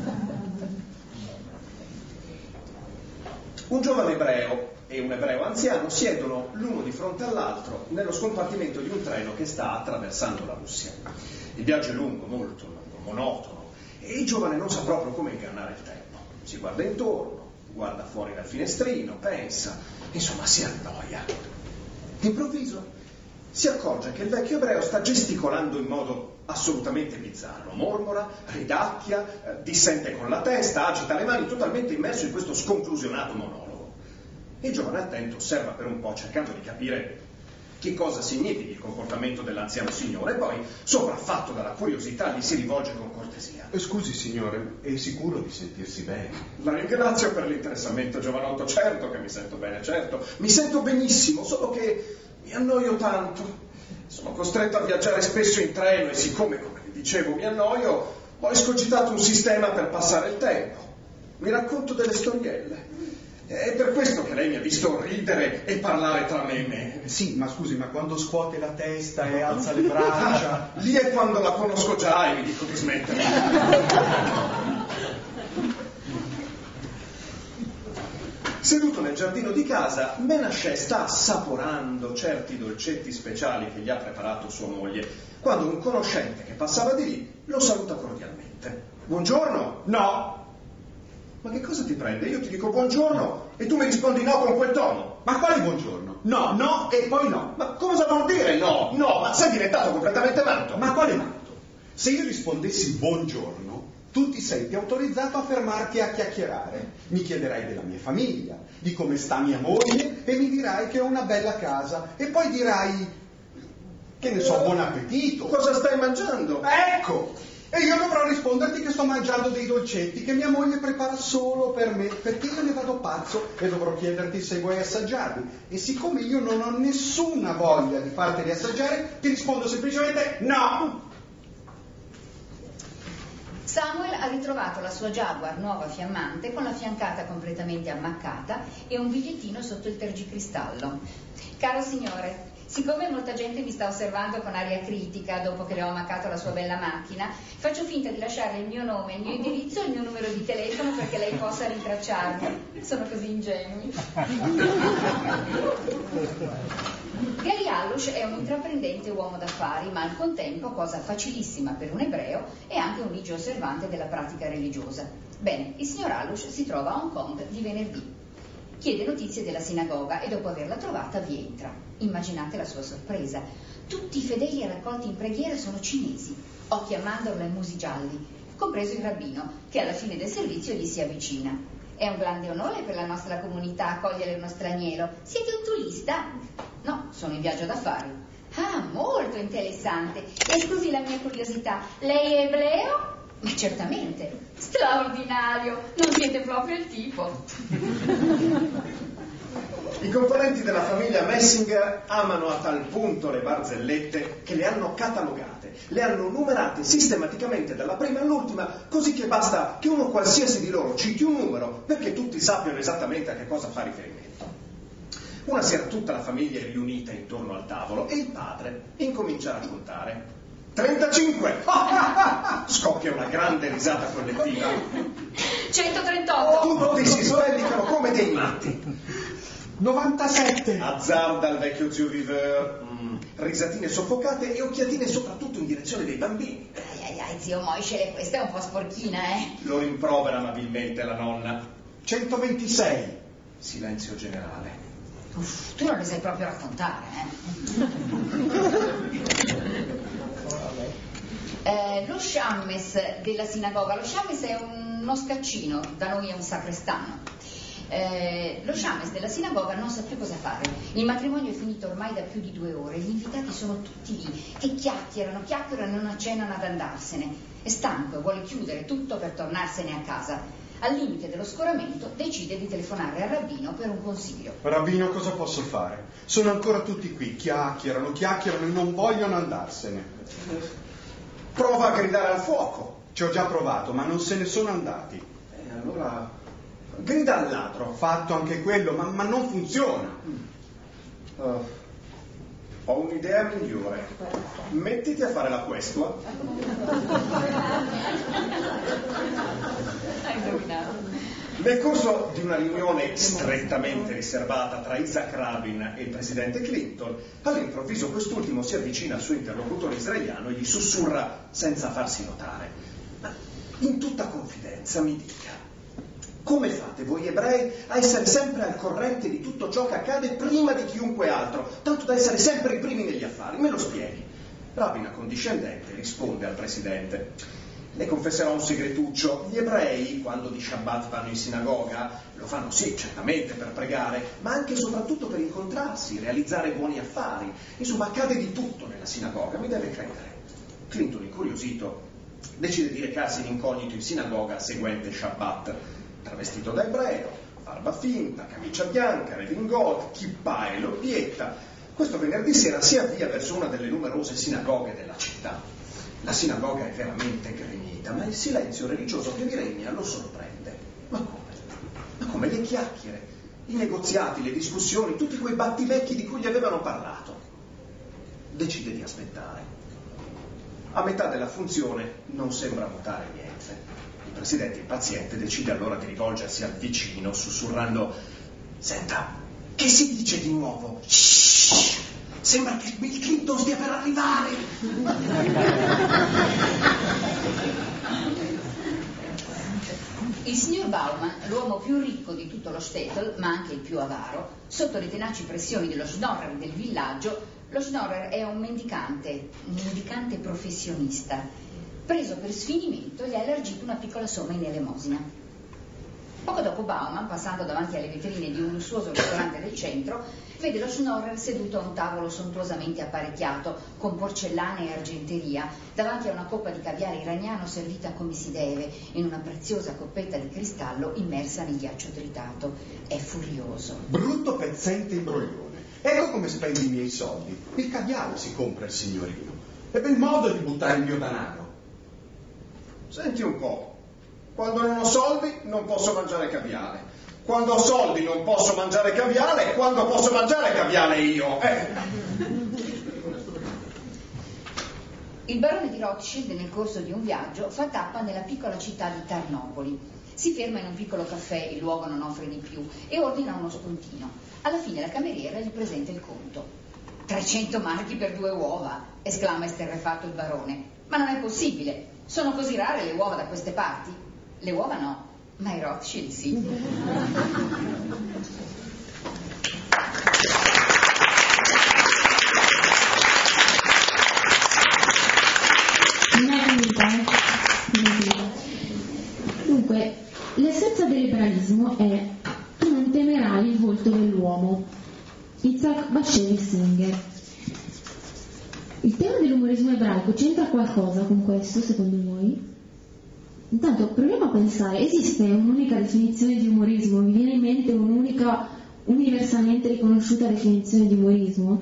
Un giovane ebreo e un ebreo anziano siedono l'uno di fronte all'altro nello scompartimento di un treno che sta attraversando la Russia. Il viaggio è lungo, molto lungo, monotono, e il giovane non sa proprio come ingannare il tempo. Si guarda intorno, guarda fuori dal finestrino, pensa, insomma si annoia. D'improvviso si accorge che il vecchio ebreo sta gesticolando in modo assolutamente bizzarro. Mormora, ridacchia, dissente con la testa, agita le mani, totalmente immerso in questo sconclusionato monologo. Il giovane attento osserva per un po', cercando di capire che cosa significhi il comportamento dell'anziano signore, e poi, sopraffatto dalla curiosità, gli si rivolge con cortesia. Scusi signore, è sicuro di sentirsi bene? La ringrazio per l'interessamento, giovanotto. Certo che mi sento bene, certo. Mi sento benissimo, solo che mi annoio tanto. Sono costretto a viaggiare spesso in treno e siccome, come vi dicevo, mi annoio, ho escogitato un sistema per passare il tempo. Mi racconto delle storielle. È per questo che lei mi ha visto ridere e parlare tra me e me. Sì, ma scusi, ma quando scuote la testa e alza le braccia... Lì è quando la conosco già e mi dico di smettere. Seduto nel giardino di casa, Menascè sta assaporando certi dolcetti speciali che gli ha preparato sua moglie, quando un conoscente che passava di lì lo saluta cordialmente. Buongiorno? No. Ma che cosa ti prende? Io ti dico buongiorno e tu mi rispondi no con quel tono. Ma quale buongiorno? No, no e poi no. Ma cosa vuol dire no? No, ma sei diventato completamente matto. Ma quale matto? Se io rispondessi buongiorno, tu ti senti autorizzato a fermarti a chiacchierare. Mi chiederai della mia famiglia, di come sta mia moglie e mi dirai che ho una bella casa e poi dirai, che ne so, buon appetito. Cosa stai mangiando? Ecco! E io dovrò risponderti che sto mangiando dei dolcetti che mia moglie prepara solo per me, perché io ne vado pazzo e dovrò chiederti se vuoi assaggiarli. E siccome io non ho nessuna voglia di farteli assaggiare, ti rispondo semplicemente no! Samuel ha ritrovato la sua Jaguar nuova fiammante con la fiancata completamente ammaccata e un bigliettino sotto il tergicristallo. Caro signore, siccome molta gente mi sta osservando con aria critica dopo che le ho ammaccato la sua bella macchina, faccio finta di lasciarle il mio nome, il mio indirizzo e il mio numero di telefono perché lei possa rintracciarmi. Sono così ingenui. Gary Allush è un intraprendente uomo d'affari, ma al contempo, cosa facilissima per un ebreo, è anche un ligio osservante della pratica religiosa. Bene, il signor Allush si trova a Hong Kong di venerdì. Chiede notizie della sinagoga e dopo averla trovata vi entra. Immaginate la sua sorpresa. Tutti i fedeli raccolti in preghiera sono cinesi, occhi a mandorla e musi gialli, compreso il rabbino, che alla fine del servizio gli si avvicina. È un grande onore per la nostra comunità accogliere uno straniero. Siete un turista? No, sono in viaggio d'affari. Ah, molto interessante. E scusi la mia curiosità, lei è ebreo? Ma certamente. Straordinario, non siete proprio il tipo. I componenti della famiglia Messinger amano a tal punto le barzellette che le hanno catalogate, le hanno numerate sistematicamente dalla prima all'ultima, così che basta che uno qualsiasi di loro citi un numero perché tutti sappiano esattamente a che cosa fa riferimento. Una sera tutta la famiglia è riunita intorno al tavolo e il padre incomincia a raccontare. 35! Scoppia una grande risata collettiva. 138! Tutti si spellicano come dei matti. 97! Azzarda il vecchio zio Viveur. Risatine soffocate e occhiatine soprattutto in direzione dei bambini. Ai, zio Moiscele, questa è un po' sporchina, Lo rimprovera amabilmente la nonna. 126! Silenzio generale. Uff, tu non le sai proprio raccontare, Lo sciammes della sinagoga, lo sciammes è uno scaccino, da noi è un sacrestano. Lo sciammes della sinagoga non sa più cosa fare. Il matrimonio è finito ormai da più di 2 ore, gli invitati sono tutti lì che chiacchierano e non accennano ad andarsene. È stanco e vuole chiudere tutto per tornarsene a casa. Al limite dello scoramento decide di telefonare al rabbino per un consiglio. Rabbino, cosa posso fare? Sono ancora tutti qui, chiacchierano e non vogliono andarsene. Prova a gridare al fuoco. Ci ho già provato, ma non se ne sono andati. Allora grida al ladro. Ho fatto anche quello, ma non funziona. Ho un'idea migliore. Mettiti a fare la questua. Hai indovinato. Nel corso di una riunione strettamente riservata tra Isaac Rabin e il presidente Clinton, all'improvviso quest'ultimo si avvicina al suo interlocutore israeliano e gli sussurra senza farsi notare. Ma in tutta confidenza mi dica, come fate voi ebrei a essere sempre al corrente di tutto ciò che accade prima di chiunque altro, tanto da essere sempre i primi negli affari? Me lo spieghi. Rabin accondiscendente risponde al presidente: le confesserò un segretuccio, gli ebrei quando di Shabbat vanno in sinagoga lo fanno sì, certamente per pregare, ma anche e soprattutto per incontrarsi, realizzare buoni affari. Insomma, accade di tutto nella sinagoga, mi deve credere. Clinton, incuriosito, decide di recarsi in incognito in sinagoga seguente Shabbat, travestito da ebreo, barba finta, camicia bianca, redingote, kippah e lobbietta. Questo venerdì sera si avvia verso una delle numerose sinagoghe della città. La sinagoga è veramente gremita, ma il silenzio religioso che vi regna lo sorprende. Ma come? Ma come le chiacchiere, i negoziati, le discussioni, tutti quei battibecchi di cui gli avevano parlato. Decide di aspettare. A metà della funzione non sembra notare niente. Il presidente impaziente decide allora di rivolgersi al vicino sussurrando: senta, che si dice di nuovo? Shhh, sembra che Bill Clinton stia per arrivare. Il signor Bauman, l'uomo più ricco di tutto lo shtetl, ma anche il più avaro, sotto le tenaci pressioni dello Schnorrer del villaggio. Lo Schnorrer è un mendicante professionista. Preso per sfinimento, gli ha elargito una piccola somma in elemosina. Poco dopo Bauman, passando davanti alle vetrine di un lussuoso ristorante del centro, vede lo Schnorrer seduto a un tavolo sontuosamente apparecchiato, con porcellane e argenteria, davanti a una coppa di caviale iraniano servita come si deve, in una preziosa coppetta di cristallo immersa nel ghiaccio tritato. È furioso. Brutto pezzente imbroglione. Ecco come spendi i miei soldi. Il caviale si compra il signorino. È bel modo di buttare il mio denaro. Senti un po', quando non ho soldi non posso mangiare caviale. Quando ho soldi non posso mangiare caviale, e quando posso mangiare caviale io? Il barone di Rothschild, nel corso di un viaggio, fa tappa nella piccola città di Tarnopoli. Si ferma in un piccolo caffè, il luogo non offre di più, e ordina uno spuntino. Alla fine la cameriera gli presenta il conto. 300 marchi per 2 uova, esclama esterrefatto il barone. Ma non è possibile, sono così rare le uova da queste parti? Le uova no, ma i Rothschild sì. Dunque, l'essenza del liberalismo è: tu non temerai il volto dell'uomo. Isaac Bashevis Singer. Il tema dell'umorismo ebraico c'entra qualcosa con questo, secondo voi? Intanto proviamo a pensare: esiste un'unica definizione di umorismo? Vi viene in mente un'unica, universalmente riconosciuta definizione di umorismo?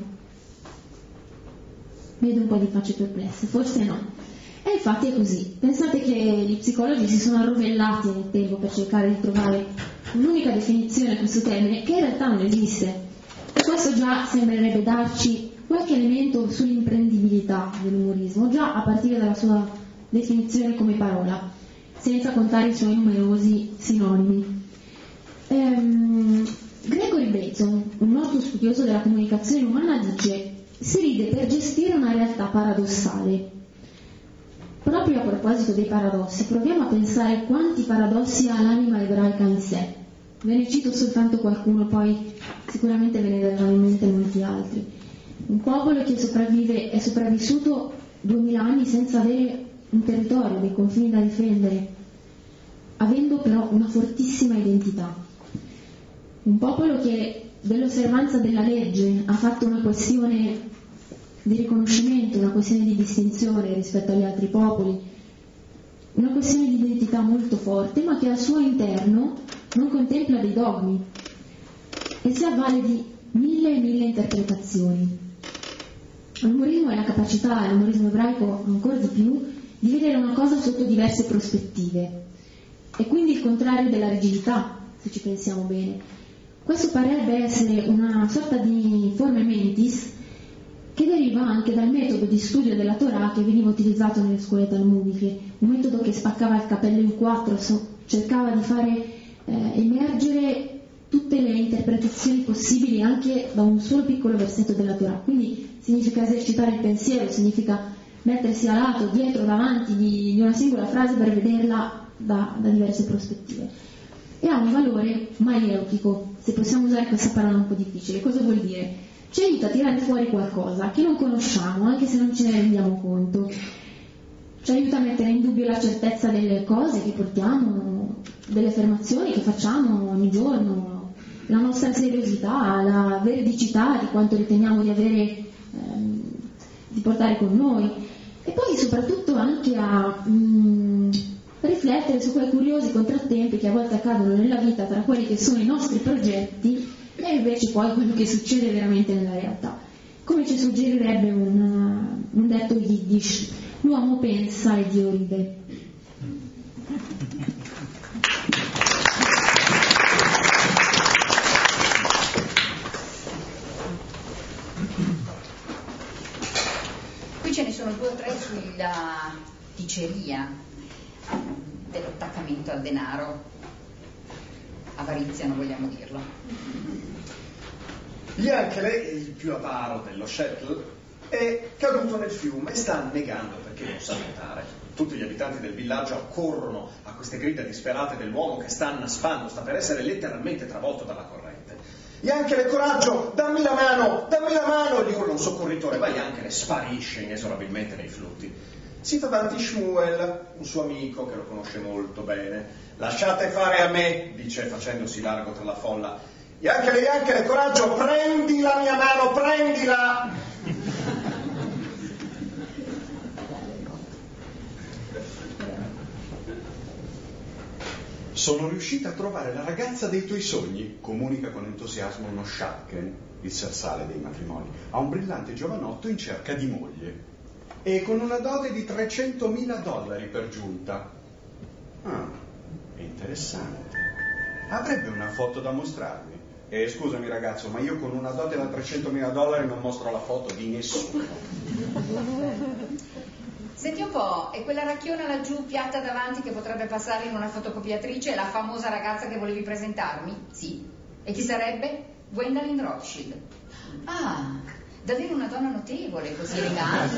Vedo un po' di facce perplesse, forse no. E infatti è così. Pensate che gli psicologi si sono arrovellati nel tempo per cercare di trovare un'unica definizione a questo termine, che in realtà non esiste. E questo già sembrerebbe darci qualche elemento sull'imprendibilità dell'umorismo, già a partire dalla sua definizione come parola, senza contare i suoi numerosi sinonimi. Gregory Bateson, un noto studioso della comunicazione umana, dice: si ride per gestire una realtà paradossale. Proprio a proposito dei paradossi, proviamo a pensare quanti paradossi ha l'anima ebraica in sé. Ve ne cito soltanto qualcuno, poi sicuramente ve ne verranno in mente molti altri. Un popolo che è sopravvissuto 2000 anni senza avere un territorio, dei confini da difendere, avendo però una fortissima identità. Un popolo che dell'osservanza della legge ha fatto una questione di riconoscimento, una questione di distinzione rispetto agli altri popoli, una questione di identità molto forte, ma che al suo interno non contempla dei dogmi e si avvale di mille e mille interpretazioni. L'umorismo è la capacità, l'umorismo ebraico ancora di più, di vedere una cosa sotto diverse prospettive, e quindi il contrario della rigidità, se ci pensiamo bene. Questo parebbe essere una sorta di forma mentis che deriva anche dal metodo di studio della Torah che veniva utilizzato nelle scuole talmudiche, un metodo che spaccava il capello in 4, cercava di fare emergere tutte le interpretazioni possibili anche da un solo piccolo versetto della Torah. Quindi significa esercitare il pensiero, significa mettersi a lato, dietro, davanti di una singola frase per vederla da diverse prospettive. E ha un valore maeutico, se possiamo usare questa parola un po' difficile. Cosa vuol dire? ci aiuta a tirare fuori qualcosa che non conosciamo, anche se non ce ne rendiamo conto. Ci aiuta a mettere in dubbio la certezza delle cose che portiamo, delle affermazioni che facciamo ogni giorno, la nostra seriosità, la veridicità di quanto riteniamo di avere, di portare con noi. E poi soprattutto anche a riflettere su quei curiosi contrattempi che a volte accadono nella vita tra quelli che sono i nostri progetti e invece poi quello che succede veramente nella realtà. Come ci suggerirebbe un detto yiddish: l'uomo pensa e Dio ride. Qui ce ne sono 2 o 3 sulla diceria dell'attaccamento al denaro, avarizia non vogliamo dirlo. Yankele, il più avaro dello shtetl, è caduto nel fiume e sta annegando perché non sa nuotare. Tutti gli abitanti del villaggio accorrono a queste grida disperate dell'uomo che sta annaspando, sta per essere letteralmente travolto dalla corrente. Yankele, coraggio, dammi la mano, e gli urla un soccorritore, ma Yankele sparisce inesorabilmente nei flutti. Si fa avanti Shmuel, un suo amico che lo conosce molto bene. Lasciate fare a me, dice facendosi largo tra la folla. Yankele, coraggio, prendi la mia mano, prendila! Sono riuscita a trovare la ragazza dei tuoi sogni, comunica con entusiasmo uno Shaken, il sersale dei matrimoni, a un brillante giovanotto in cerca di moglie. E con una dote di $300.000 per giunta. Ah, interessante. Avrebbe una foto da mostrarmi? Scusami ragazzo, ma io con una dote da $300.000 non mostro la foto di nessuno. Senti un po', e quella racchiona laggiù piatta davanti che potrebbe passare in una fotocopiatrice è la famosa ragazza che volevi presentarmi? Sì. E chi sarebbe? Gwendolyn Rothschild. Ah, davvero una donna notevole, così elegante.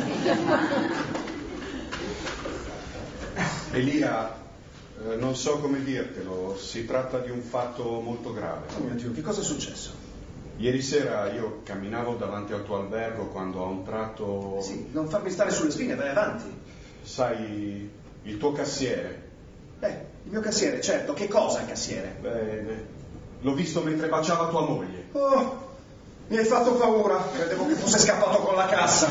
Elia, non so come dirtelo, si tratta di un fatto molto grave. Oh mio Dio, che cosa è successo? Ieri sera io camminavo davanti al tuo albergo quando a un tratto... Sì, non farmi stare sulle spine, vai avanti. Sai, il tuo cassiere. Il mio cassiere, certo. Che cosa il cassiere? L'ho visto mentre baciava tua moglie. Oh, mi hai fatto paura. Credevo che fosse scappato con la cassa.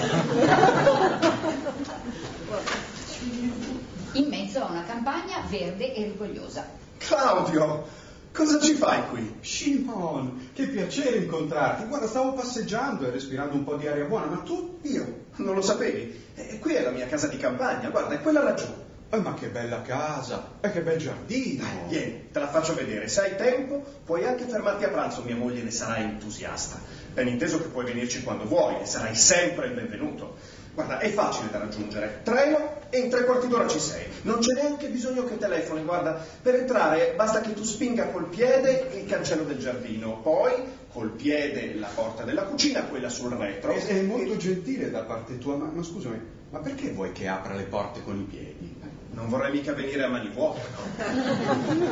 In mezzo a una campagna verde e rigogliosa. Claudio! Cosa ci fai qui? Shimon, che piacere incontrarti. Guarda, stavo passeggiando e respirando un po' di aria buona, ma tu? Io? Non lo sapevi? Qui è la mia casa di campagna, guarda, è quella laggiù. Ma che bella casa, e che bel giardino. Vieni, te la faccio vedere. Se hai tempo, puoi anche fermarti a pranzo, mia moglie ne sarà entusiasta. Ben inteso che puoi venirci quando vuoi e sarai sempre il benvenuto. Guarda, è facile da raggiungere. Treno e in 3/4 d'ora ci sei. Non c'è neanche bisogno che telefoni, guarda. Per entrare basta che tu spinga col piede il cancello del giardino, poi col piede la porta della cucina, quella sul retro. È molto gentile da parte tua, ma scusami, ma perché vuoi che apra le porte con i piedi? Non vorrei mica venire a mani vuote, no?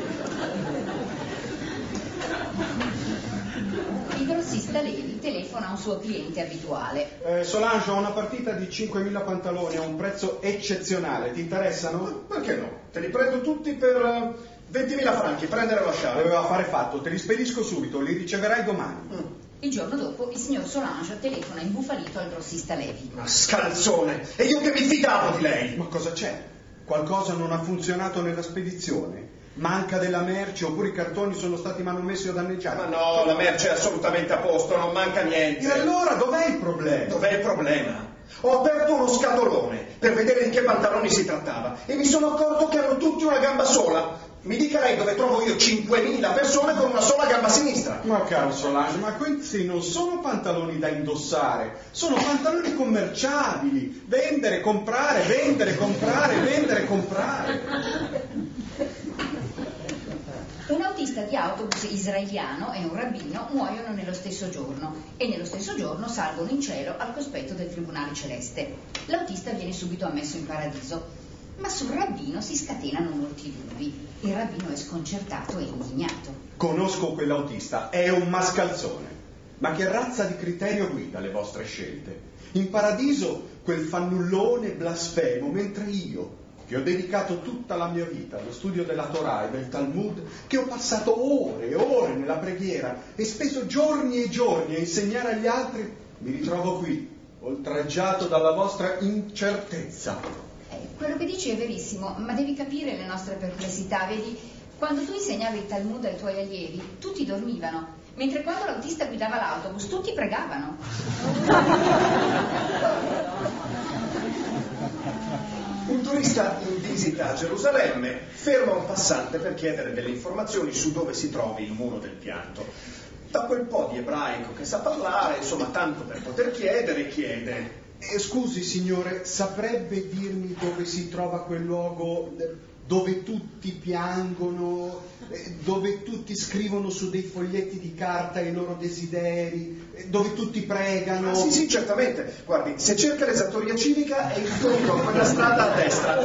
Il grossista Levi telefona a un suo cliente abituale. Solange, ho una partita di 5.000 pantaloni a un prezzo eccezionale, ti interessano? Perché no? Te li prendo tutti per 20.000 franchi, prendere o lasciare. Doveva fare fatto, te li spedisco subito, li riceverai domani. Il giorno dopo il signor Solange telefona imbufalito al grossista Levi. Ma scalzone! E io che mi fidavo di lei! Ma cosa c'è? Qualcosa non ha funzionato nella spedizione? Manca della merce oppure i cartoni sono stati manomessi o danneggiati? Ma no, la merce è assolutamente a posto, non manca niente. E allora dov'è il problema? Dov'è il problema? Ho aperto uno scatolone per vedere di che pantaloni si trattava e mi sono accorto che hanno tutti una gamba sola. Mi dica lei dove trovo io 5.000 persone con una sola gamba sinistra. Ma caro Solange, ma questi non sono pantaloni da indossare, sono pantaloni commerciabili. Vendere, comprare, vendere, comprare, vendere, comprare. Un autista di autobus israeliano e un rabbino muoiono nello stesso giorno e nello stesso giorno salgono in cielo al cospetto del Tribunale Celeste. L'autista viene subito ammesso in paradiso, ma sul rabbino si scatenano molti dubbi. Il rabbino è sconcertato e indignato. Conosco quell'autista, è un mascalzone. Ma che razza di criterio guida le vostre scelte? In paradiso quel fannullone blasfemo, mentre io, che ho dedicato tutta la mia vita allo studio della Torah e del Talmud, che ho passato ore e ore nella preghiera e speso giorni e giorni a insegnare agli altri, mi ritrovo qui, oltraggiato dalla vostra incertezza. Quello che dici è verissimo, ma devi capire le nostre perplessità. Vedi, quando tu insegnavi il Talmud ai tuoi allievi, tutti dormivano, mentre quando l'autista guidava l'autobus, tutti pregavano. Un turista in visita a Gerusalemme ferma un passante per chiedere delle informazioni su dove si trovi il muro del pianto. Da quel po' di ebraico che sa parlare, insomma, tanto per poter chiedere, chiede. Scusi signore, saprebbe dirmi dove si trova quel luogo dove tutti piangono, dove tutti scrivono su dei foglietti di carta i loro desideri, dove tutti pregano? Sì, certamente. Guardi, se cerca l'esattoria civica è in fondo a quella strada a destra.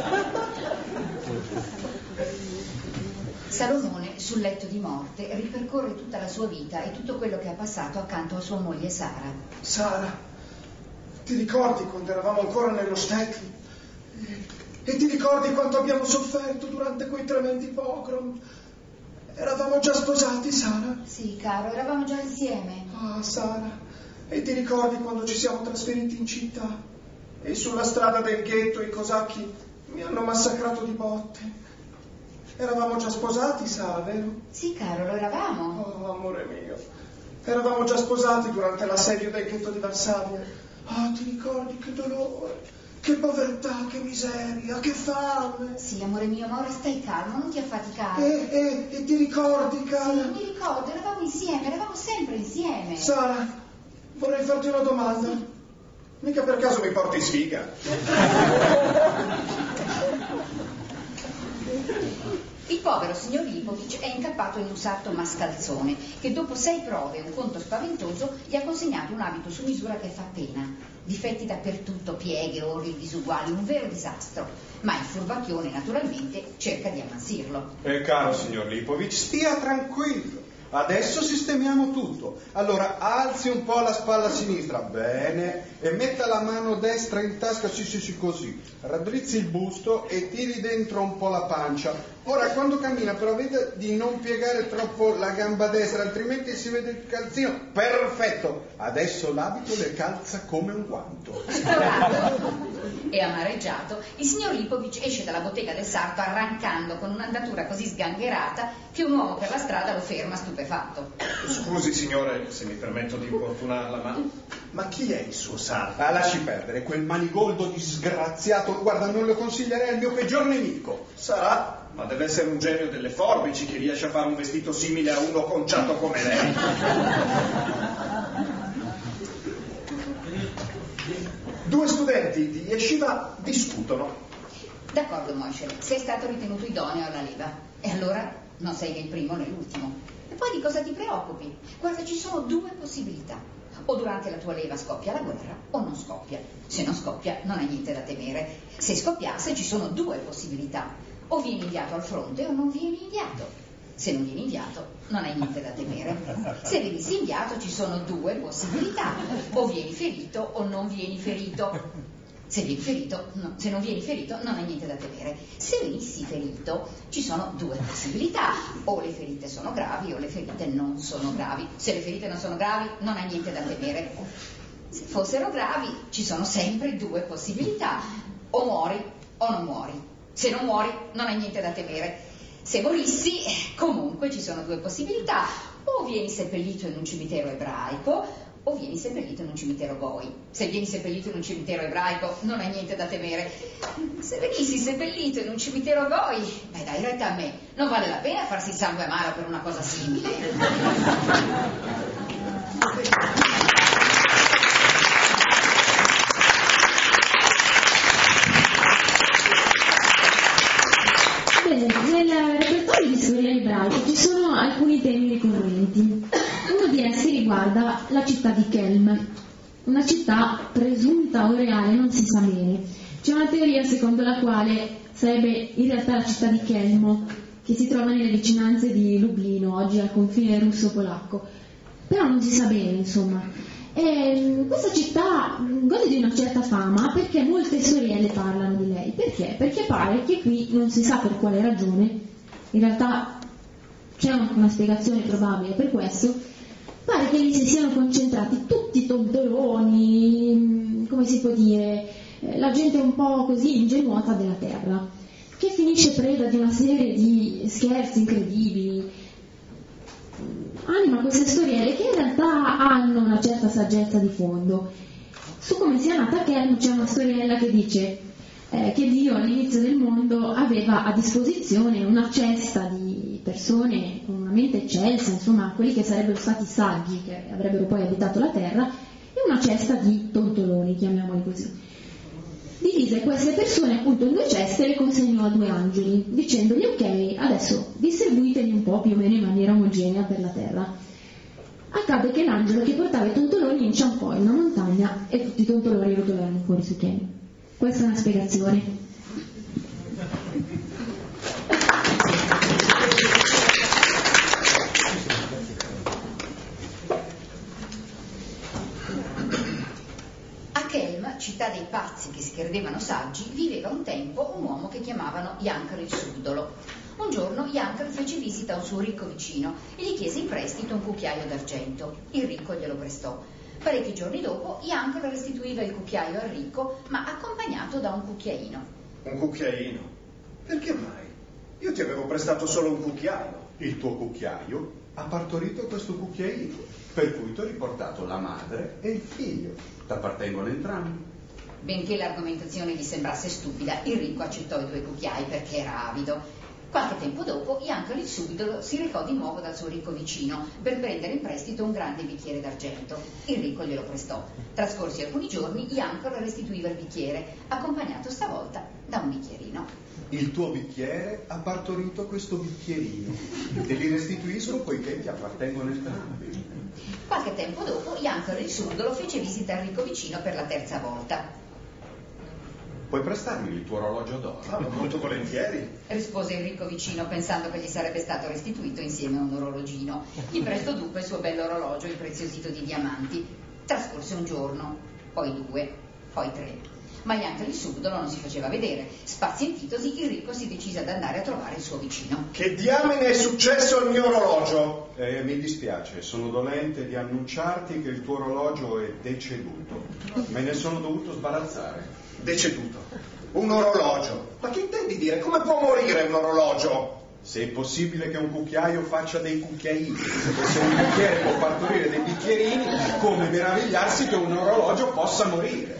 Salomone, sul letto di morte, ripercorre tutta la sua vita e tutto quello che ha passato accanto a sua moglie Sara. Sara, ti ricordi quando eravamo ancora nello Stetli? E ti ricordi quanto abbiamo sofferto durante quei tremendi pogrom? Eravamo già sposati, Sara? Sì, caro, eravamo già insieme. Ah, Sara, e ti ricordi quando ci siamo trasferiti in città? E sulla strada del ghetto i cosacchi mi hanno massacrato di botte. Eravamo già sposati, Sara, vero? Sì, caro, lo eravamo. Oh, amore mio. Eravamo già sposati durante l'assedio del ghetto di Varsavia. Ah, ti ricordi che dolore? Che povertà, che miseria, che fame. Sì, amore mio, ma ora stai calmo, non ti affaticare. E ti ricordi, cara? Sì, mi ricordo, eravamo insieme, eravamo sempre insieme. Sara, vorrei farti una domanda. Sì. Mica per caso mi porti sfiga? Il povero signor Lipovic è incappato in un sarto mascalzone che dopo 6 prove e un conto spaventoso gli ha consegnato un abito su misura che fa pena. Difetti dappertutto, pieghe, orli disuguali, un vero disastro. Ma il furbacchione naturalmente cerca di ammansirlo. Caro signor Lipovic, stia tranquillo. Adesso sistemiamo tutto. Allora alzi un po' la spalla sinistra, bene, e metta la mano destra in tasca, sì, così. Raddrizzi il busto e tiri dentro un po' la pancia. Ora quando cammina però veda di non piegare troppo la gamba destra, altrimenti si vede il calzino. Perfetto, adesso l'abito le calza come un guanto. Sforato e amareggiato, il signor Lipovic esce dalla bottega del sarto arrancando con un'andatura così sgangherata che un uomo per la strada lo ferma stupefatto. Scusi signore se mi permetto di importunarla, ma chi è il suo sarto? Lasci perdere, quel manigoldo disgraziato, guarda, non lo consiglierei al mio peggior nemico. Sarà, ma deve essere un genio delle forbici che riesce a fare un vestito simile a uno conciato come lei. Due studenti di Yeshiva discutono. D'accordo, Moshe, sei stato ritenuto idoneo alla leva e allora non sei né il primo né l'ultimo. E poi di cosa ti preoccupi? Guarda, ci sono 2 possibilità. O durante la tua leva scoppia la guerra o non scoppia. Se non scoppia non hai niente da temere. Se scoppiasse ci sono 2 possibilità. O vieni inviato al fronte o non vieni inviato. Se non vieni inviato non hai niente da temere. Se venissi inviato ci sono 2 possibilità. O vieni ferito o non vieni ferito. Se non vieni ferito non hai niente da temere. Se venissi ferito ci sono 2 possibilità. O le ferite sono gravi o le ferite non sono gravi. Se le ferite non sono gravi non hai niente da temere. Se fossero gravi ci sono sempre 2 possibilità. O muori o non muori. Se non muori non hai niente da temere. Se morissi, comunque ci sono 2 possibilità. O vieni seppellito in un cimitero ebraico o vieni seppellito in un cimitero goi. Se vieni seppellito in un cimitero ebraico non hai niente da temere. Se venissi seppellito in un cimitero goi, dai retta a me, non vale la pena farsi il sangue amaro per una cosa simile. Nel repertorio di storia ebraica ci sono alcuni temi ricorrenti. Uno di essi riguarda la città di Kelm, una città presunta o reale, non si sa bene. C'è una teoria secondo la quale sarebbe in realtà la città di Kelmo, che si trova nelle vicinanze di Lublino, oggi al confine russo-polacco. però non si sa bene, insomma. Questa città gode di una certa fama perché molte storielle parlano di lei. Perché? Perché pare che qui, non si sa per quale ragione, in realtà c'è una spiegazione probabile per questo, pare che lì si siano concentrati tutti i tontoloni, come si può dire, la gente un po' così ingenuota della terra, che finisce preda di una serie di scherzi incredibili. Anima queste storielle che in realtà hanno una certa saggezza di fondo. Su come sia nata Kelm c'è una storiella che dice che Dio all'inizio del mondo aveva a disposizione una cesta di persone con una mente eccelsa, insomma quelli che sarebbero stati saggi, che avrebbero poi abitato la terra, e una cesta di tontoloni, chiamiamoli così. Divise queste persone appunto in 2 ceste e le consegnò a 2 angeli, dicendogli: ok, adesso distribuiteli un po' più o meno in maniera omogenea per la terra. Accade che l'angelo che portava i tontoloni inciampò in una montagna e tutti i tontoloni rotolarono fuori su Kelm. Questa è una spiegazione. Città dei pazzi che si credevano saggi, viveva un tempo un uomo che chiamavano Yankr il Subdolo. Un giorno Yankr fece visita a un suo ricco vicino e gli chiese in prestito un cucchiaio d'argento. Il ricco glielo prestò. Parecchi giorni dopo Yankr restituiva il cucchiaio al ricco, ma accompagnato da un cucchiaino. Un cucchiaino? Perché mai? Io ti avevo prestato solo un cucchiaio. Il tuo cucchiaio ha partorito questo cucchiaino, per cui ti ho riportato la madre e il figlio. T'appartengono entrambi. Benché l'argomentazione gli sembrasse stupida, il ricco accettò i 2 cucchiai perché era avido. Qualche tempo dopo, Yankr il Subdolo si recò di nuovo dal suo ricco vicino per prendere in prestito un grande bicchiere d'argento. Il ricco glielo prestò. Trascorsi alcuni giorni, Yankr restituiva il bicchiere, accompagnato stavolta da un bicchierino. Il tuo bicchiere ha partorito questo bicchierino. Te li restituisco poiché ti appartengono entrambi. Qualche tempo dopo, Yankr il Subdolo fece visita al ricco vicino per la 3ª volta. Puoi prestarmi il tuo orologio d'oro? Molto volentieri, rispose il ricco vicino, pensando che gli sarebbe stato restituito insieme a un orologino. Gli prestò dunque il suo bell'orologio impreziosito di diamanti. Trascorse un giorno, poi 2, poi 3. Ma Yankr il Subdolo non si faceva vedere. Spazientitosi, il ricco si decise ad andare a trovare il suo vicino. Che diamine è successo al mio orologio? Mi dispiace, sono dolente di annunciarti che il tuo orologio è deceduto. Me ne sono dovuto sbarazzare. Deceduto? Un orologio? Ma che intendi dire? Come può morire un orologio? Se è possibile che un cucchiaio faccia dei cucchiaini, e se un bicchiere può partorire dei bicchierini, come meravigliarsi che un orologio possa morire?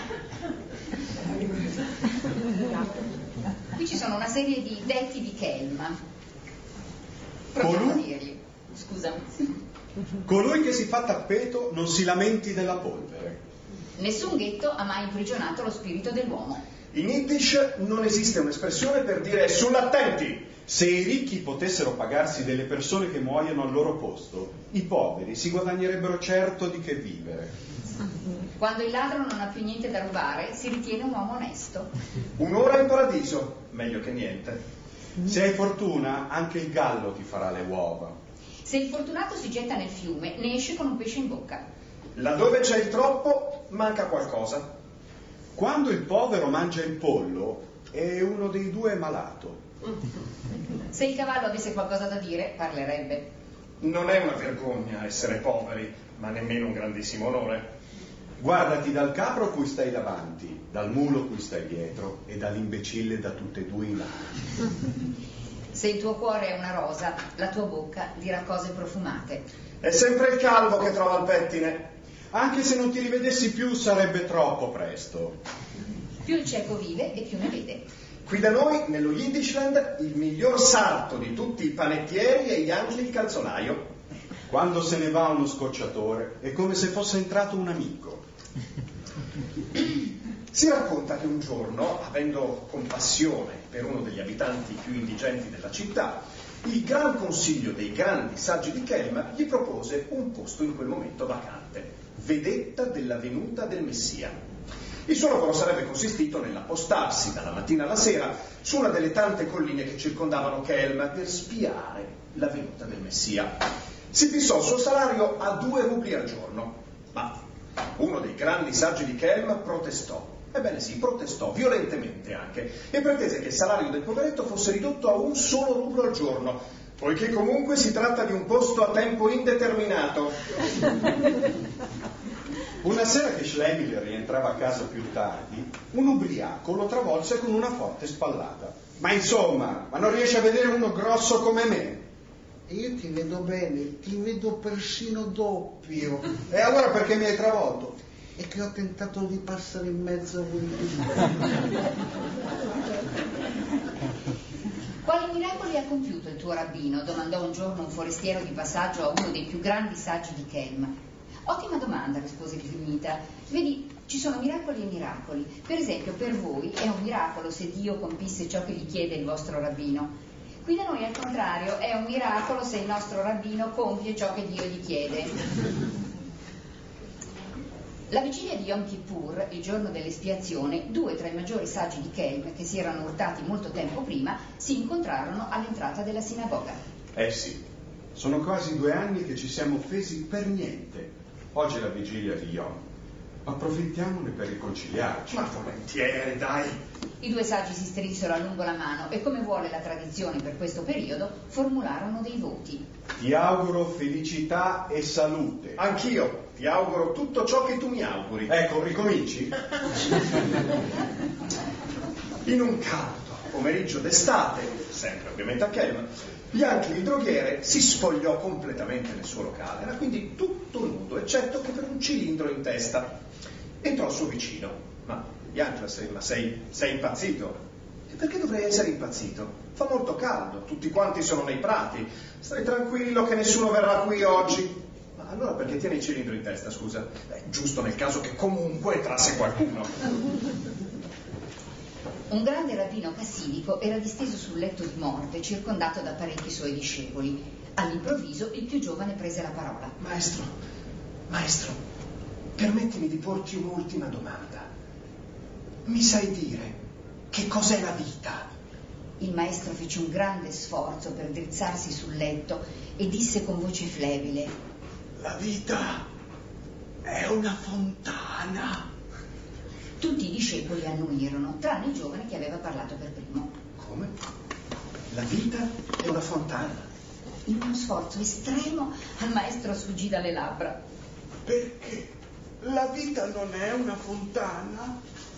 Qui ci sono una serie di detti di Kelm. Proviamo a dirli. Scusami. Colui che si fa tappeto non si lamenti della polvere. Nessun ghetto ha mai imprigionato lo spirito dell'uomo. In Yiddish non esiste un'espressione per dire sull'attenti. Se i ricchi potessero pagarsi delle persone che muoiono al loro posto, i poveri si guadagnerebbero certo di che vivere. Quando il ladro non ha più niente da rubare, si ritiene un uomo onesto. Un'ora in paradiso, meglio che niente. Se hai fortuna, anche il gallo ti farà le uova. Se il fortunato si getta nel fiume, ne esce con un pesce in bocca. Laddove c'è il troppo, manca qualcosa. Quando il povero mangia il pollo, è uno dei 2 malato. Se il cavallo avesse qualcosa da dire, parlerebbe. Non è una vergogna essere poveri, ma nemmeno un grandissimo onore. Guardati dal capro cui stai davanti, dal mulo cui stai dietro e dall'imbecille da tutte e 2 i lati. Se il tuo cuore è una rosa, la tua bocca dirà cose profumate. È sempre il calvo che trova il pettine. Anche se non ti rivedessi più sarebbe troppo presto. Più il cieco vive e più ne vede. Qui da noi, nello Yiddishland, il miglior sarto di tutti i panettieri è Yankl il calzolaio. Quando se ne va uno scocciatore è come se fosse entrato un amico. Si racconta che un giorno, avendo compassione per uno degli abitanti più indigenti della città, il Gran Consiglio dei grandi saggi di Kelm gli propose un posto in quel momento vacante, vedetta della venuta del Messia. Il suo lavoro sarebbe consistito nell'appostarsi dalla mattina alla sera su una delle tante colline che circondavano Kelm per spiare la venuta del Messia. Si fissò il suo salario a 2 rubli al giorno, ma uno dei grandi saggi di Kelm protestò. Ebbene sì, protestò violentemente anche, e pretese che il salario del poveretto fosse ridotto a 1 solo rublo al giorno, poiché comunque si tratta di un posto a tempo indeterminato. Una sera che Schlemihl rientrava a casa più tardi, un ubriaco lo travolse con una forte spallata. Ma insomma, ma non riesci a vedere uno grosso come me? Io ti vedo bene, ti vedo persino doppio. E allora perché mi hai travolto? E che ho tentato di passare in mezzo a voi. Quali miracoli ha compiuto il tuo rabbino? Domandò un giorno un forestiero di passaggio a uno dei più grandi saggi di Kelm. Ottima domanda, rispose il Kelmita. Vedi, ci sono miracoli e miracoli. Per esempio, per voi è un miracolo se Dio compisse ciò che gli chiede il vostro rabbino. Qui da noi, al contrario, è un miracolo se il nostro rabbino compie ciò che Dio gli chiede. La vigilia di Yom Kippur, il giorno dell'espiazione, 2 tra i maggiori saggi di Kelm, che si erano urtati molto tempo prima, si incontrarono all'entrata della sinagoga. Sì, sono quasi 2 anni che ci siamo offesi per niente. Oggi è la vigilia di Yom. Approfittiamone per riconciliarci. Ma volentieri, dai. I 2 saggi si strinsero a lungo la mano e, come vuole la tradizione per questo periodo, formularono dei voti. Ti auguro felicità e salute. Anch'io ti auguro tutto ciò che tu mi auguri. Ecco, ricominci? In un caldo pomeriggio d'estate, sempre ovviamente a Kelm, Yankee il droghiere si spogliò completamente nel suo locale. Era quindi tutto nudo, eccetto che per un cilindro in testa. Entrò al suo vicino. Ma Yankee, sei impazzito? E perché dovrei essere impazzito? Fa molto caldo, tutti quanti sono nei prati. Stai tranquillo che nessuno verrà qui oggi. Ma allora perché tieni il cilindro in testa, scusa? Giusto nel caso che comunque entrasse qualcuno. Un grande rabbino cassidico era disteso sul letto di morte, circondato da parecchi suoi discepoli. All'improvviso il più giovane prese la parola. Maestro, permettimi di porti un'ultima domanda. Mi sai dire che cos'è la vita? Il maestro fece un grande sforzo per drizzarsi sul letto e disse con voce flebile: La vita è una fontana. Tutti i discepoli annuirono, tranne il giovane che aveva parlato per primo. Come? La vita è una fontana? In uno sforzo estremo al maestro sfuggì dalle labbra. Perché la vita non è una fontana?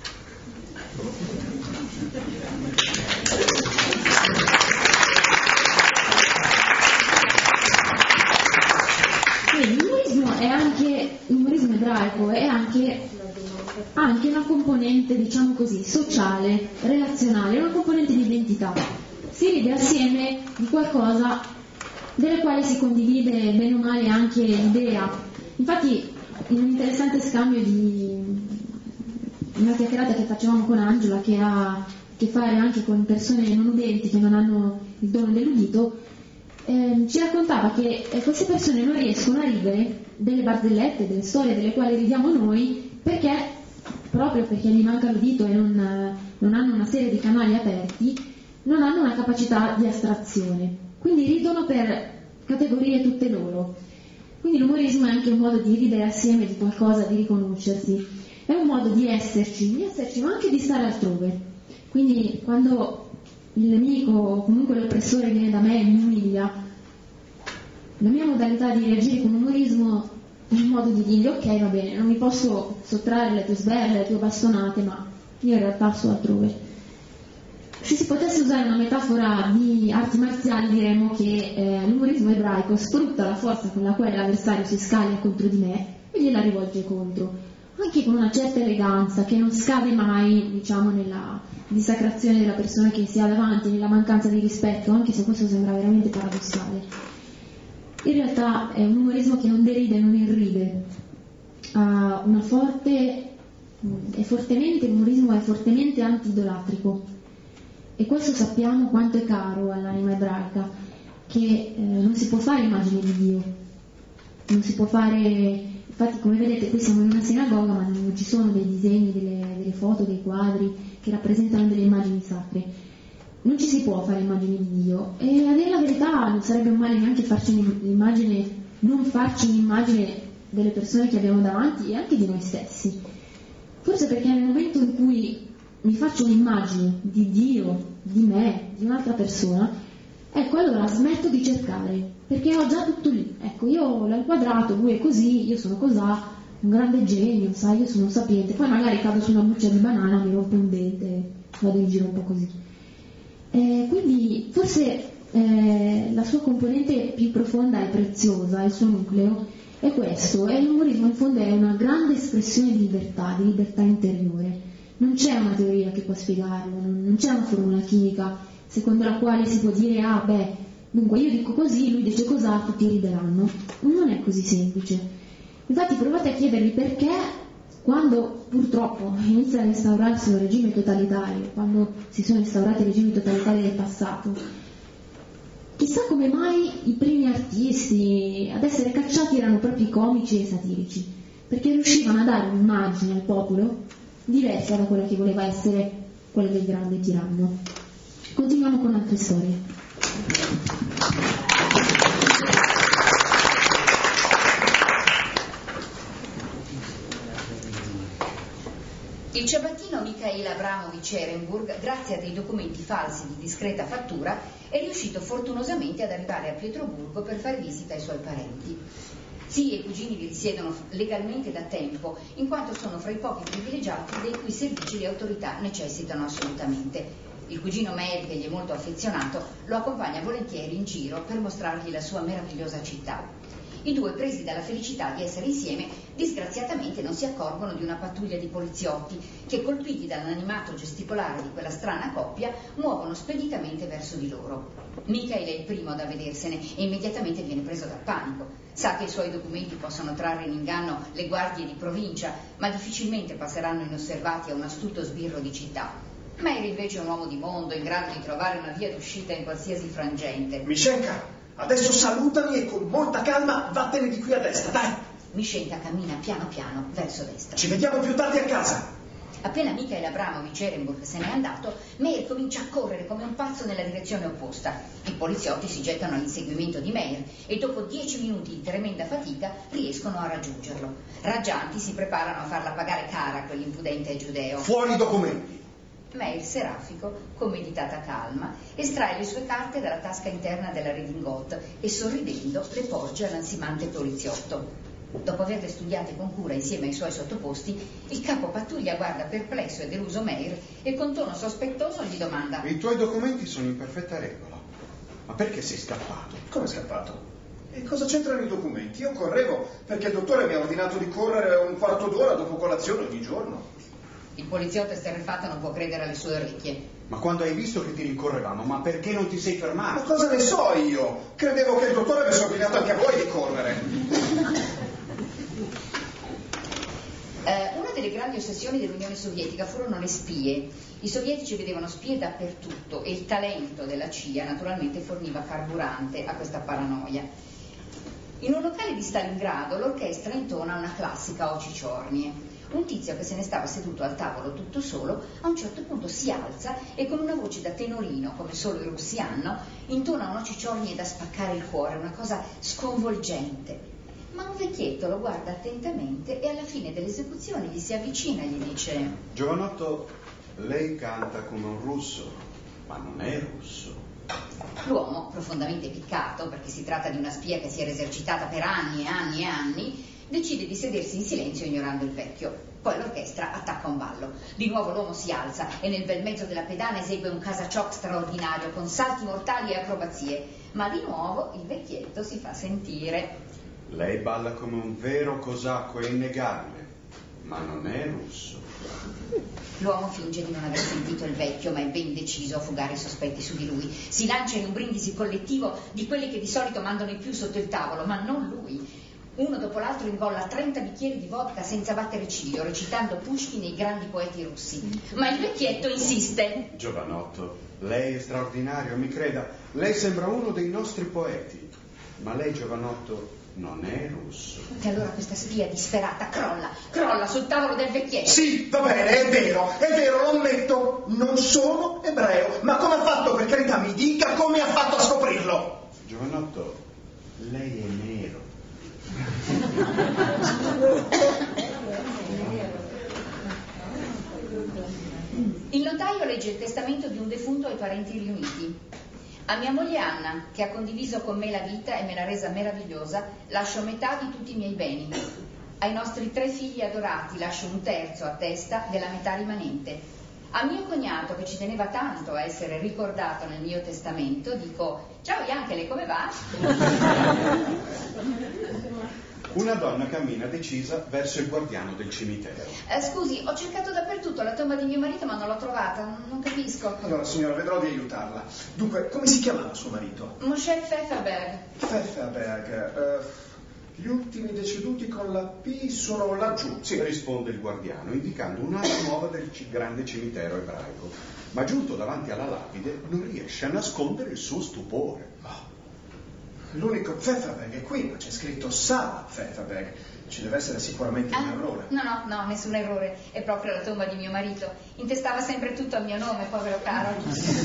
L'umorismo ebraico è anche una componente, diciamo così, sociale, relazionale, una componente di identità. Si ride assieme di qualcosa delle quali si condivide bene o male anche l'idea. Infatti, in un interessante scambio di una chiacchierata che facevamo con Angela, che ha a che fare anche con persone non udenti che non hanno il dono dell'udito, ci raccontava che queste persone non riescono a ridere delle barzellette, delle storie delle quali ridiamo noi, proprio perché gli manca l'udito e non hanno una serie di canali aperti, non hanno una capacità di astrazione, quindi ridono per categorie tutte loro. Quindi l'umorismo è anche un modo di ridere assieme di qualcosa, di riconoscersi, è un modo di esserci ma anche di stare altrove. Quindi quando il nemico o comunque l'oppressore viene da me e mi umilia, la mia modalità di reagire con umorismo è un modo di dirgli: ok, va bene, non mi posso sottrarre alle tue sberle, alle tue bastonate, ma io in realtà sto altrove. Se si potesse usare una metafora di arti marziali, diremmo che l'umorismo ebraico sfrutta la forza con la quale l'avversario si scaglia contro di me e gliela rivolge contro, anche con una certa eleganza che non scade mai, diciamo, nella dissacrazione della persona che si ha davanti, nella mancanza di rispetto, anche se questo sembra veramente paradossale. In realtà è un umorismo che non deride e non irride, ha una l'umorismo è fortemente anti-idolatrico, e questo sappiamo quanto è caro all'anima ebraica, che non si può fare immagine di Dio, non si può fare. Infatti, come vedete, qui siamo in una sinagoga, ma non ci sono dei disegni, delle foto, dei quadri che rappresentano delle immagini sacre. Non ci si può fare immagini di Dio, e a dire la verità non sarebbe male neanche farci l'immagine non farci un'immagine delle persone che abbiamo davanti e anche di noi stessi. Forse perché nel momento in cui mi faccio un'immagine di Dio, di me, di un'altra persona, ecco, allora smetto di cercare, perché ho già tutto lì. Ecco, io l'ho inquadrato, lui è così, io sono cosà, un grande genio, sai, io sono un sapiente, poi magari cado su una buccia di banana, mi rompo un dente, vado in giro un po' così. Quindi forse la sua componente più profonda e preziosa, il suo nucleo, è questo, e l'umorismo in fondo è una grande espressione di libertà interiore. Non c'è una teoria che può spiegarlo, non c'è una formula chimica secondo la quale si può dire dunque io dico così, lui dice cos'ha, tutti rideranno. Non è così semplice. Infatti provate a chiedervi perché quando purtroppo inizia a instaurarsi un regime totalitario, quando si sono instaurati i regimi totalitari del passato, chissà come mai i primi artisti ad essere cacciati erano proprio i comici e i satirici, perché riuscivano a dare un'immagine al popolo diversa da quella che voleva essere quella del grande tiranno. Continuiamo con altre storie. Il ciabattino Mikhail Abramovich Ehrenburg, grazie a dei documenti falsi di discreta fattura, è riuscito fortunosamente ad arrivare a Pietroburgo per fare visita ai suoi parenti. Zii e cugini vi risiedono legalmente da tempo, in quanto sono fra i pochi privilegiati dei cui servizi le autorità necessitano assolutamente. Il cugino Meir, che gli è molto affezionato, lo accompagna volentieri in giro per mostrargli la sua meravigliosa città. I due, presi dalla felicità di essere insieme, disgraziatamente non si accorgono di una pattuglia di poliziotti che, colpiti dall'animato gesticolare di quella strana coppia, muovono speditamente verso di loro. Mikhail è il primo ad avvedersene e immediatamente viene preso dal panico. Sa che i suoi documenti possono trarre in inganno le guardie di provincia, ma difficilmente passeranno inosservati a un astuto sbirro di città. Meir invece è un uomo di mondo, in grado di trovare una via d'uscita in qualsiasi frangente. Mishenka, adesso salutami e con molta calma vattene di qui a destra, dai! Mishenka cammina piano piano verso destra. Ci vediamo più tardi a casa! Appena Mikhail Abramovich Ehrenburg se n'è andato, Meir comincia a correre come un pazzo nella direzione opposta. I poliziotti si gettano all'inseguimento di Meir e dopo 10 minuti di tremenda fatica riescono a raggiungerlo. Raggianti si preparano a farla pagare cara a quell'impudente giudeo. Fuori i documenti! Meir, serafico, con meditata calma, estrae le sue carte dalla tasca interna della redingote e sorridendo le porge all'ansimante poliziotto. Dopo averle studiate con cura insieme ai suoi sottoposti, il capo pattuglia guarda perplesso e deluso Meir e con tono sospettoso gli domanda: I tuoi documenti sono in perfetta regola, ma perché sei scappato? Come scappato? E cosa c'entrano i documenti? Io correvo perché il dottore mi ha ordinato di correre un quarto d'ora dopo colazione ogni giorno. Il poliziotto esterrefatto non può credere alle sue orecchie. Ma quando hai visto che ti rincorrevamo, ma perché non ti sei fermato? Ma cosa ne so io? Credevo che il dottore avesse ordinato anche a voi di correre. Una delle grandi ossessioni dell'Unione Sovietica furono le spie. I sovietici vedevano spie dappertutto e il talento della CIA naturalmente forniva carburante a questa paranoia. In un locale di Stalingrado l'orchestra intona una classica O Cicciornie. Un tizio che se ne stava seduto al tavolo tutto solo a un certo punto si alza e con una voce da tenorino, come solo i russi hanno, intona una cicciornie da spaccare il cuore, una cosa sconvolgente. Ma un vecchietto lo guarda attentamente e alla fine dell'esecuzione gli si avvicina e gli dice: Giovanotto, lei canta come un russo, ma non è russo. L'uomo, profondamente piccato, perché si tratta di una spia che si era esercitata per anni e anni e anni, decide di sedersi in silenzio ignorando il vecchio. Poi l'orchestra attacca un ballo. Di nuovo l'uomo si alza e nel bel mezzo della pedana esegue un casaciò straordinario con salti mortali e acrobazie. Ma di nuovo il vecchietto si fa sentire. Lei balla come un vero cosacco, è innegabile, ma non è russo. L'uomo finge di non aver sentito il vecchio, ma è ben deciso a fugare i sospetti su di lui. Si lancia in un brindisi collettivo di quelli che di solito mandano i più sotto il tavolo, ma non lui. Uno dopo l'altro ingolla 30 bicchieri di vodka senza battere ciglio, recitando Pushkin e i grandi poeti russi. Ma il vecchietto insiste. Giovanotto, lei è straordinario, mi creda. Lei sembra uno dei nostri poeti. Ma lei, giovanotto, non è russo. E allora questa spia disperata crolla sul tavolo del vecchietto. Sì, va bene, è vero, lo ammetto. Non sono ebreo. Ma come ha fatto, per carità, mi dica come ha fatto a scoprirlo? Giovanotto, lei è nero. Il notaio legge il testamento di un defunto ai parenti riuniti. A mia moglie Anna, che ha condiviso con me la vita e me l'ha resa meravigliosa, lascio metà di tutti i miei beni. Ai nostri 3 figli adorati lascio 1/3 a testa della metà rimanente. A mio cognato, che ci teneva tanto a essere ricordato nel mio testamento, dico: ciao Ianchele, come va? Una donna cammina decisa verso il guardiano del cimitero. Scusi, ho cercato dappertutto la tomba di mio marito ma non l'ho trovata, non capisco. Allora signora, vedrò di aiutarla. Dunque, come si chiamava suo marito? Moshe Pfefferberg. Pfefferberg. Gli ultimi deceduti con la P sono laggiù. Sì, risponde il guardiano, indicando un'ala nuova del grande cimitero ebraico. Ma giunto davanti alla lapide non riesce a nascondere il suo stupore. L'unico Pfefferberg è qui, ma c'è scritto Sara Pfefferberg. Ci deve essere sicuramente un errore. No, nessun errore. È proprio la tomba di mio marito. Intestava sempre tutto a mio nome, povero caro.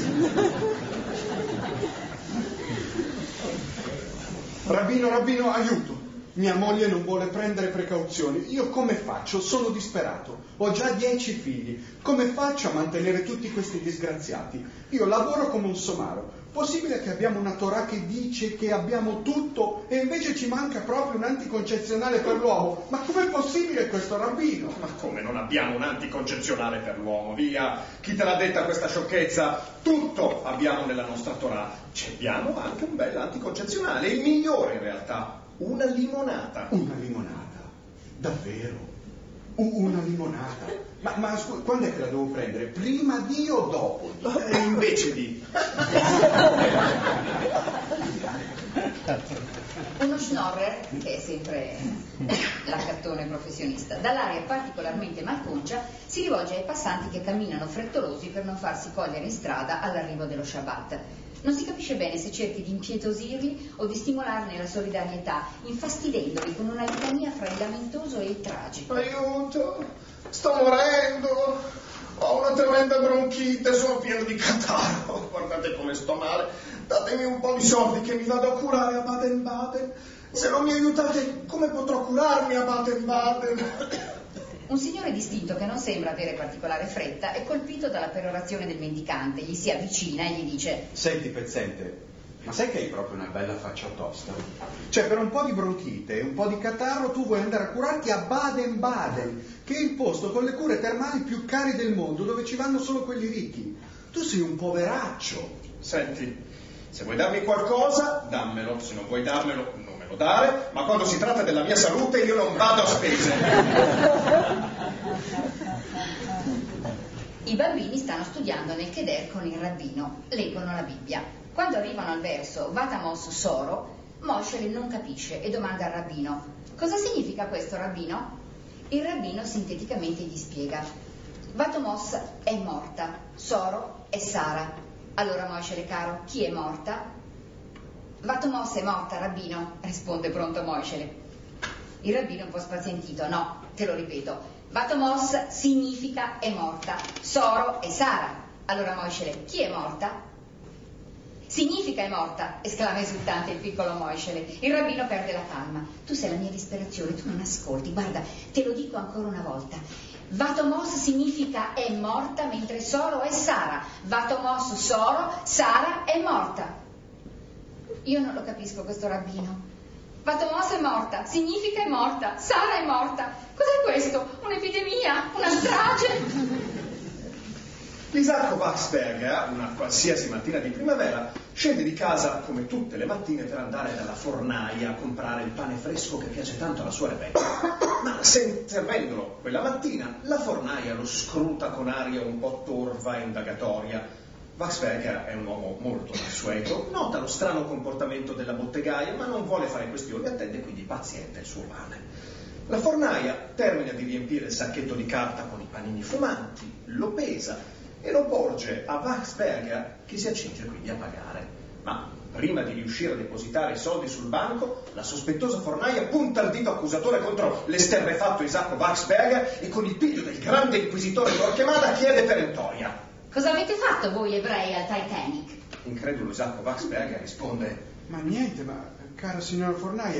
Rabbino, aiuto! Mia moglie non vuole prendere precauzioni. Io come faccio? Sono disperato. Ho già 10 figli. Come faccio a mantenere tutti questi disgraziati? Io lavoro come un somaro. Possibile che abbiamo una Torah che dice che abbiamo tutto e invece ci manca proprio un anticoncezionale per l'uomo? Ma com'è possibile questo, rabbino? Ma come non abbiamo un anticoncezionale per l'uomo? Via! Chi te l'ha detta questa sciocchezza? Tutto abbiamo nella nostra Torah. Ci abbiamo anche un bel anticoncezionale, il migliore in realtà. Una limonata. Una limonata? Davvero? Una limonata? Ma scusa, quando è che la devo prendere? Prima di o dopo di? Invece di. Uno schnorrer, che è sempre l'accattone professionista, dall'aria particolarmente malconcia, si rivolge ai passanti che camminano frettolosi per non farsi cogliere in strada all'arrivo dello Shabbat. Non si capisce bene se cerchi di impietosirli o di stimolarne la solidarietà, infastidendoli con una litania fra il lamentoso e il tragico. Aiuto, sto morendo, ho una tremenda bronchite, sono pieno di catarro, guardate come sto male, datemi un po' di soldi che mi vado a curare a Baden-Baden, se non mi aiutate come potrò curarmi a Baden-Baden? Un signore distinto che non sembra avere particolare fretta è colpito dalla perorazione del mendicante, gli si avvicina e gli dice: senti pezzente, ma sai che hai proprio una bella faccia tosta? Cioè per un po' di bronchite e un po' di catarro tu vuoi andare a curarti a Baden-Baden, che è il posto con le cure termali più cari del mondo, dove ci vanno solo quelli ricchi. Tu sei un poveraccio. Senti, se vuoi darmi qualcosa, dammelo, se non vuoi darmelo, non me lo dare, ma quando si tratta della mia salute io non vado a spese. I bambini stanno studiando nel cheder con il rabbino, leggono la Bibbia. Quando arrivano al verso Vatamos Soro, Moshe non capisce e domanda al rabbino: cosa significa questo, rabbino? Il rabbino sinteticamente gli spiega: Vatamos è morta, Soro è Sara. Allora Moshe caro, chi è morta? Vatamos è morta, rabbino, risponde pronto Moshe. Il rabbino è un po' spazientito: no, te lo ripeto, Vatamos significa è morta, Soro è Sara. Allora Moshe, chi è morta? Significa è morta, esclama esultante il piccolo Moshe. Il rabbino perde la calma. Tu sei la mia disperazione, tu non ascolti. Guarda, te lo dico ancora una volta. Vatomos significa è morta, mentre Soro è Sara. Vatomos Soro, Sara è morta. Io non lo capisco questo rabbino. Vatomos è morta, significa è morta, Sara è morta. Cos'è questo? Un'epidemia? Una strage? L'Isacco Wachsberger, una qualsiasi mattina di primavera, scende di casa come tutte le mattine per andare dalla fornaia a comprare il pane fresco che piace tanto alla sua Rebecca. Ma servendolo quella mattina, la fornaia lo scruta con aria un po' torva e indagatoria. Wachsberger è un uomo molto mansueto, nota lo strano comportamento della bottegaia, ma non vuole fare questioni, attende quindi paziente il suo pane. La fornaia termina di riempire il sacchetto di carta con i panini fumanti, lo pesa e lo porge a Wachsberger, che si accinge quindi a pagare. Ma prima di riuscire a depositare i soldi sul banco, la sospettosa fornaia punta il dito accusatore contro l'esterrefatto Isacco Wachsberger e con il piglio del grande inquisitore Torquemada chiede perentoria: cosa avete fatto voi ebrei al Titanic? Incredulo Isacco Wachsberger risponde: ma niente, ma cara signora fornaia,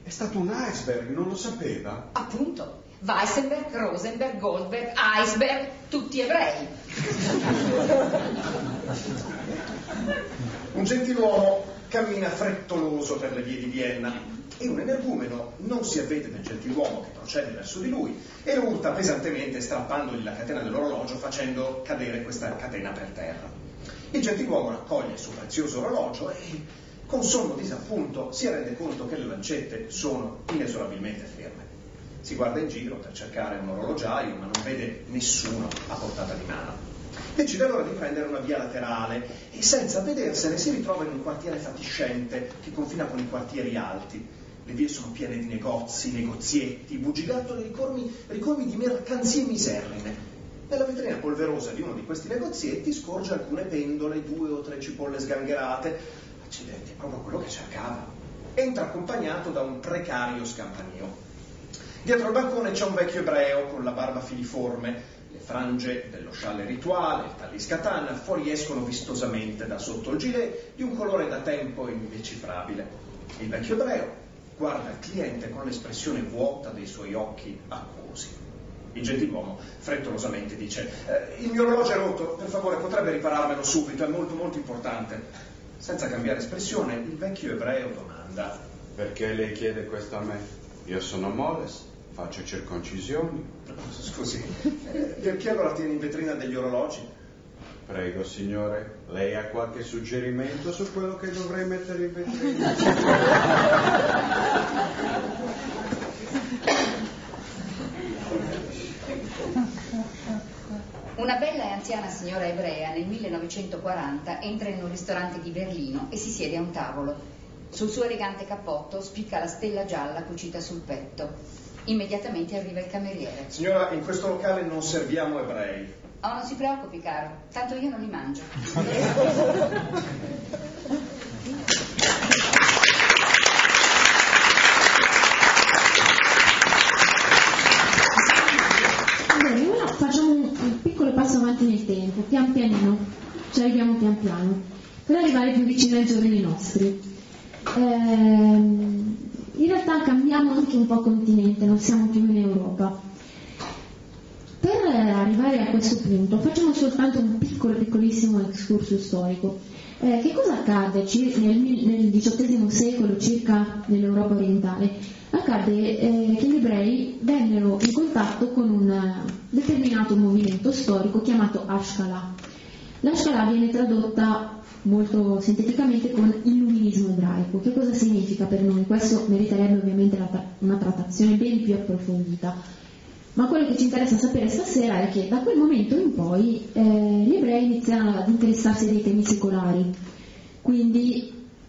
È stato un iceberg, non lo sapeva? Appunto, Weissenberg, Rosenberg, Goldberg, iceberg, tutti ebrei. Un gentiluomo cammina frettoloso per le vie di Vienna e un energumeno non si avvede del gentiluomo che procede verso di lui e lo urta pesantemente strappandogli la catena dell'orologio, facendo cadere questa catena per terra. Il gentiluomo raccoglie il suo prezioso orologio e con sommo disappunto si rende conto che le lancette sono inesorabilmente ferme. Si guarda in giro per cercare un orologiaio, ma non vede nessuno a portata di mano. Decide allora di prendere una via laterale e senza vedersene si ritrova in un quartiere fatiscente che confina con i quartieri alti. Le vie sono piene di negozi, negozietti, bugigattoli ricolmi di mercanzie miserrime. Nella vetrina polverosa di uno di questi negozietti scorge alcune pendole, 2 o 3 cipolle sgangherate. Accidenti, è proprio quello che cercava. Entra accompagnato da un precario scampanio. Dietro al bancone c'è un vecchio ebreo con la barba filiforme, le frange dello scialle rituale, il talliscatan fuoriescono vistosamente da sotto il gilet di un colore da tempo indecifrabile. Il vecchio ebreo guarda il cliente con l'espressione vuota dei suoi occhi acquosi. Il gentiluomo frettolosamente dice: il mio orologio è rotto, per favore potrebbe ripararmelo subito, è molto molto importante. Senza cambiare espressione, il vecchio ebreo domanda: perché lei chiede questo a me? Io sono Moles, faccio circoncisioni. Scusi, perché allora tiene in vetrina degli orologi? Prego signore, lei ha qualche suggerimento su quello che dovrei mettere in vetrina? Una bella e anziana signora ebrea nel 1940 entra in un ristorante di Berlino e si siede a un tavolo. Sul suo elegante cappotto spicca la stella gialla cucita sul petto. Immediatamente arriva il cameriere. Signora, in questo locale non serviamo ebrei. Oh, non si preoccupi, caro, tanto io non li mangio. Bene, ora facciamo un piccolo passo avanti nel tempo, pian pianino, ci arriviamo pian piano, per arrivare più vicino ai giorni nostri. In realtà cambiamo anche un po' continente, non siamo più in Europa. Per arrivare a questo punto facciamo soltanto un piccolissimo excursus storico. Che cosa accadde nel XVIII secolo circa nell'Europa orientale? Accadde che gli ebrei vennero in contatto con un determinato movimento storico chiamato Ashkalah. L'Ashkalah viene tradotta molto sinteticamente con illuminismo ebraico. Che cosa significa per noi? Questo meriterebbe ovviamente una trattazione ben più approfondita. Ma quello che ci interessa sapere stasera è che da quel momento in poi gli ebrei iniziarono ad interessarsi dei temi secolari, quindi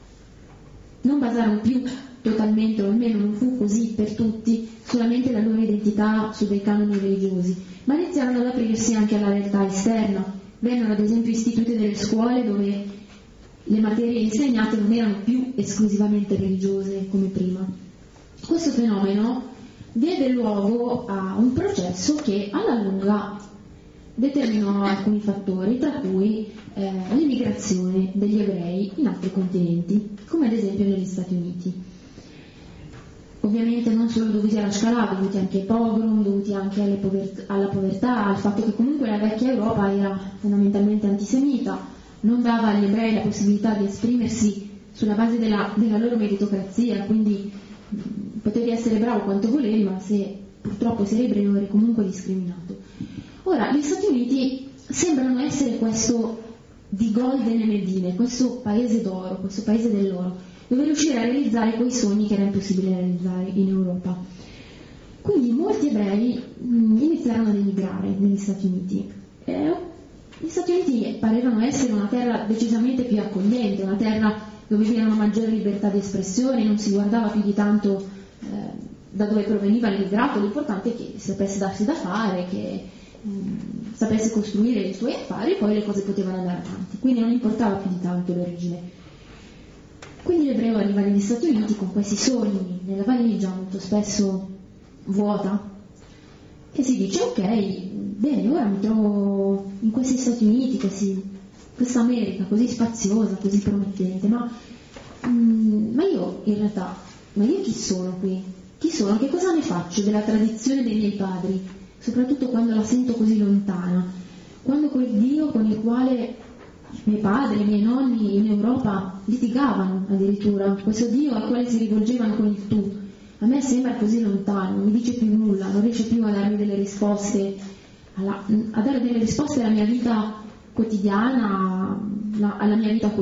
non basarono più totalmente, o almeno non fu così per tutti, solamente la loro identità su dei canoni religiosi, ma iniziarono ad aprirsi anche alla realtà esterna. Vennero ad esempio istituite delle scuole dove le materie insegnate non erano più esclusivamente religiose come prima. Questo fenomeno diede luogo a un processo che alla lunga determinò alcuni fattori, tra cui l'immigrazione degli ebrei in altri continenti, come ad esempio negli Stati Uniti. Ovviamente non solo dovuti alla Ashkalah, dovuti anche ai pogrom, dovuti anche alla povertà, al fatto che comunque la vecchia Europa era fondamentalmente antisemita, non dava agli ebrei la possibilità di esprimersi sulla base della loro meritocrazia, quindi potevi essere bravo quanto volevi, ma se purtroppo sei ebreo eri comunque discriminato. Ora, gli Stati Uniti sembrano essere questo di Golden Medine, questo paese d'oro, questo paese dell'oro, dove riuscire a realizzare quei sogni che era impossibile realizzare in Europa. Quindi molti ebrei iniziarono ad emigrare negli Stati Uniti. Gli Stati Uniti parevano essere una terra decisamente più accogliente, una terra dove vi era una maggiore libertà di espressione, non si guardava più di tanto da dove proveniva l'immigrato, l'importante è che sapesse darsi da fare, che sapesse costruire i suoi affari e poi le cose potevano andare avanti, quindi non importava più di tanto l'origine. Quindi l'ebreo arriva negli Stati Uniti con questi sogni nella valigia, molto spesso vuota, e si dice ok, bene, ora mi trovo in questi Stati Uniti, questa America così spaziosa, così promettente, ma io in realtà ma io chi sono qui? Chi sono? Che cosa ne faccio della tradizione dei miei padri? Soprattutto quando la sento così lontana, quando quel Dio con il quale i miei padri, i miei nonni in Europa litigavano addirittura, questo Dio al quale si rivolgevano con il tu, a me sembra così lontano, non mi dice più nulla, non riesce più a darmi delle risposte, a dare delle risposte alla mia vita quotidiana, alla mia vita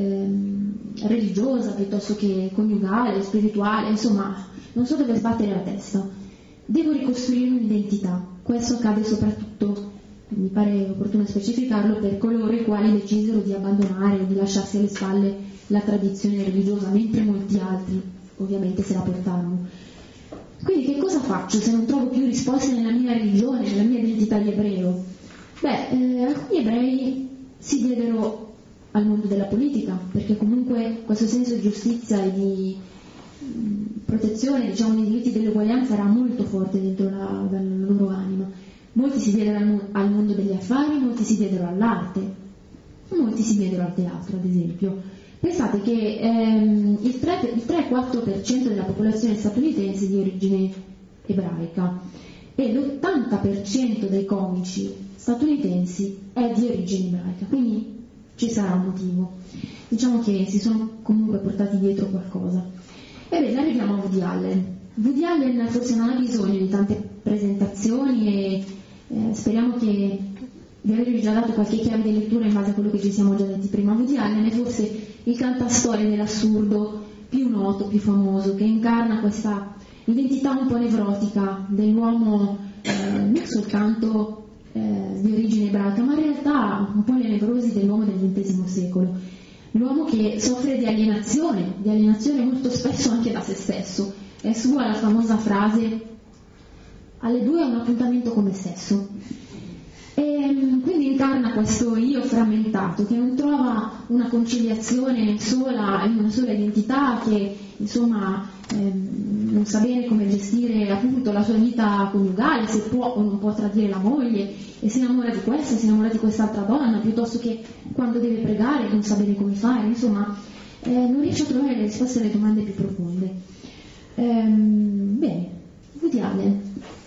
religiosa piuttosto che coniugale, spirituale, insomma, non so dove sbattere la testa. Devo ricostruire un'identità. Questo accade soprattutto, mi pare opportuno specificarlo, per coloro i quali decisero di abbandonare o di lasciarsi alle spalle la tradizione religiosa, mentre molti altri ovviamente se la portarono. Quindi che cosa faccio se non trovo più risposte nella mia religione, nella mia identità di ebreo? Alcuni ebrei si diedero al mondo della politica, perché comunque questo senso di giustizia e di protezione, diciamo, dei diritti dell'uguaglianza era molto forte dentro la loro anima. Molti si diedero al mondo degli affari, molti si diedero all'arte, molti si diedero al teatro, ad esempio. Pensate che il 3-4% della popolazione statunitense è di origine ebraica e l'80% dei comici statunitensi è di origine ebraica, quindi ci sarà un motivo. Diciamo che si sono comunque portati dietro qualcosa. Ebbene, arriviamo a Woody Allen. Woody Allen forse non ha bisogno di tante presentazioni e speriamo che di avervi già dato qualche chiave di lettura in base a quello che ci siamo già detti prima. Woody Allen è forse il cantastorie dell'assurdo più noto, più famoso, che incarna questa identità un po' nevrotica dell'uomo non soltanto di origine ebraica, ma in realtà un po' le nevrosi dell'uomo del XX secolo. L'uomo che soffre di alienazione molto spesso anche da se stesso. È sua la famosa frase: alle 2 è un appuntamento con me stesso. E quindi incarna questo io frammentato che non trova una conciliazione sola in una sola identità, che insomma non sa bene come gestire appunto la sua vita coniugale, se può o non può tradire la moglie, e si innamora di questa, si innamora di quest'altra donna, piuttosto che quando deve pregare non sa bene come fare, insomma non riesce a trovare le risposte alle domande più profonde. Bene, Woody Allen.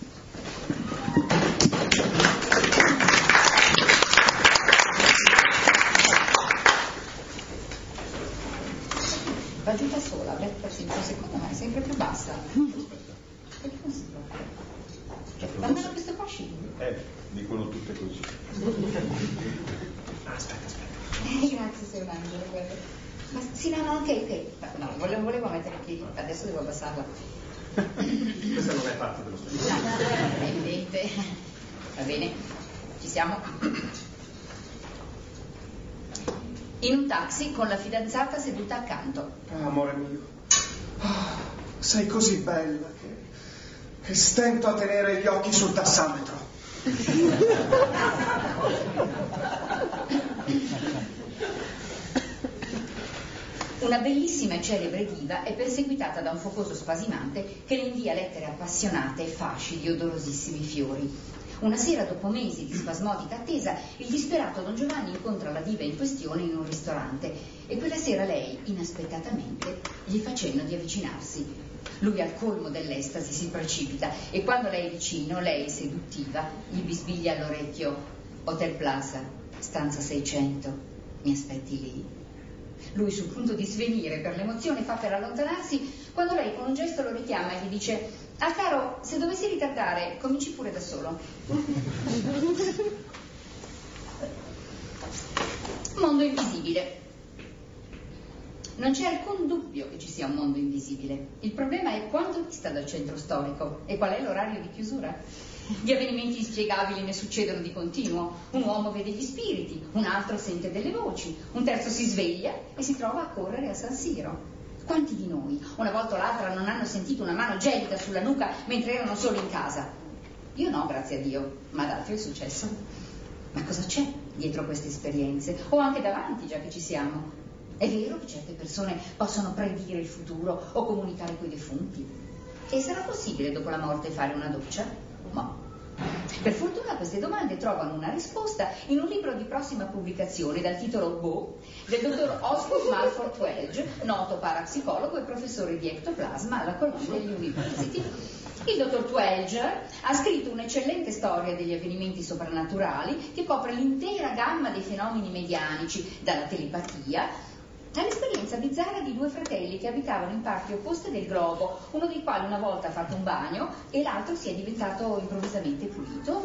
Va giù da sola, secondo me è sempre più bassa. Perché non si può? Vanno questo qua scivolo. Dicono tutte così. Aspetta. Grazie, sei un angelo, guarda. Ma sì, no, ok. No, volevo mettere i piedi, adesso devo abbassarla. Questa non è parte dello spettacolo. No, è evidente. Va bene, ci siamo. In un taxi con la fidanzata seduta accanto. Amore mio, sei così bella che stento a tenere gli occhi sul tassametro. Una bellissima e celebre diva è perseguitata da un focoso spasimante che le invia lettere appassionate e fasci di odorosissimi fiori. Una sera, dopo mesi di spasmodica attesa, il disperato Don Giovanni incontra la diva in questione in un ristorante e quella sera lei, inaspettatamente, gli fa cenno di avvicinarsi. Lui, al colmo dell'estasi, si precipita e quando lei è vicino, lei, seduttiva, gli bisbiglia all'orecchio: Hotel Plaza, stanza 600, mi aspetti lì? Lui, sul punto di svenire per l'emozione, fa per allontanarsi quando lei con un gesto lo richiama e gli dice: ah caro, se dovessi ritardare, cominci pure da solo. Mondo invisibile. Non c'è alcun dubbio che ci sia un mondo invisibile. Il problema è quanto dista dal centro storico e qual è l'orario di chiusura. Gli avvenimenti inspiegabili ne succedono di continuo. Un uomo vede gli spiriti, un altro sente delle voci, un terzo si sveglia e si trova a correre a San Siro. Quanti di noi, una volta o l'altra, non hanno sentito una mano gelida sulla nuca mentre erano soli in casa? Io no, grazie a Dio, ma ad altri è successo. Ma cosa c'è dietro queste esperienze? O anche davanti, già che ci siamo? È vero che certe persone possono predire il futuro o comunicare coi defunti? E sarà possibile dopo la morte fare una doccia? Ma Per fortuna queste domande trovano una risposta in un libro di prossima pubblicazione dal titolo Beau del dottor Oswald Malford Welch, noto parapsicologo e professore di ectoplasma alla Columbia University. Il dottor Twelger ha scritto un'eccellente storia degli avvenimenti soprannaturali che copre l'intera gamma dei fenomeni medianici, dalla telepatia all'esperienza bizzarra di due fratelli che abitavano in parti opposte del globo, uno dei quali una volta ha fatto un bagno e l'altro si è diventato improvvisamente pulito.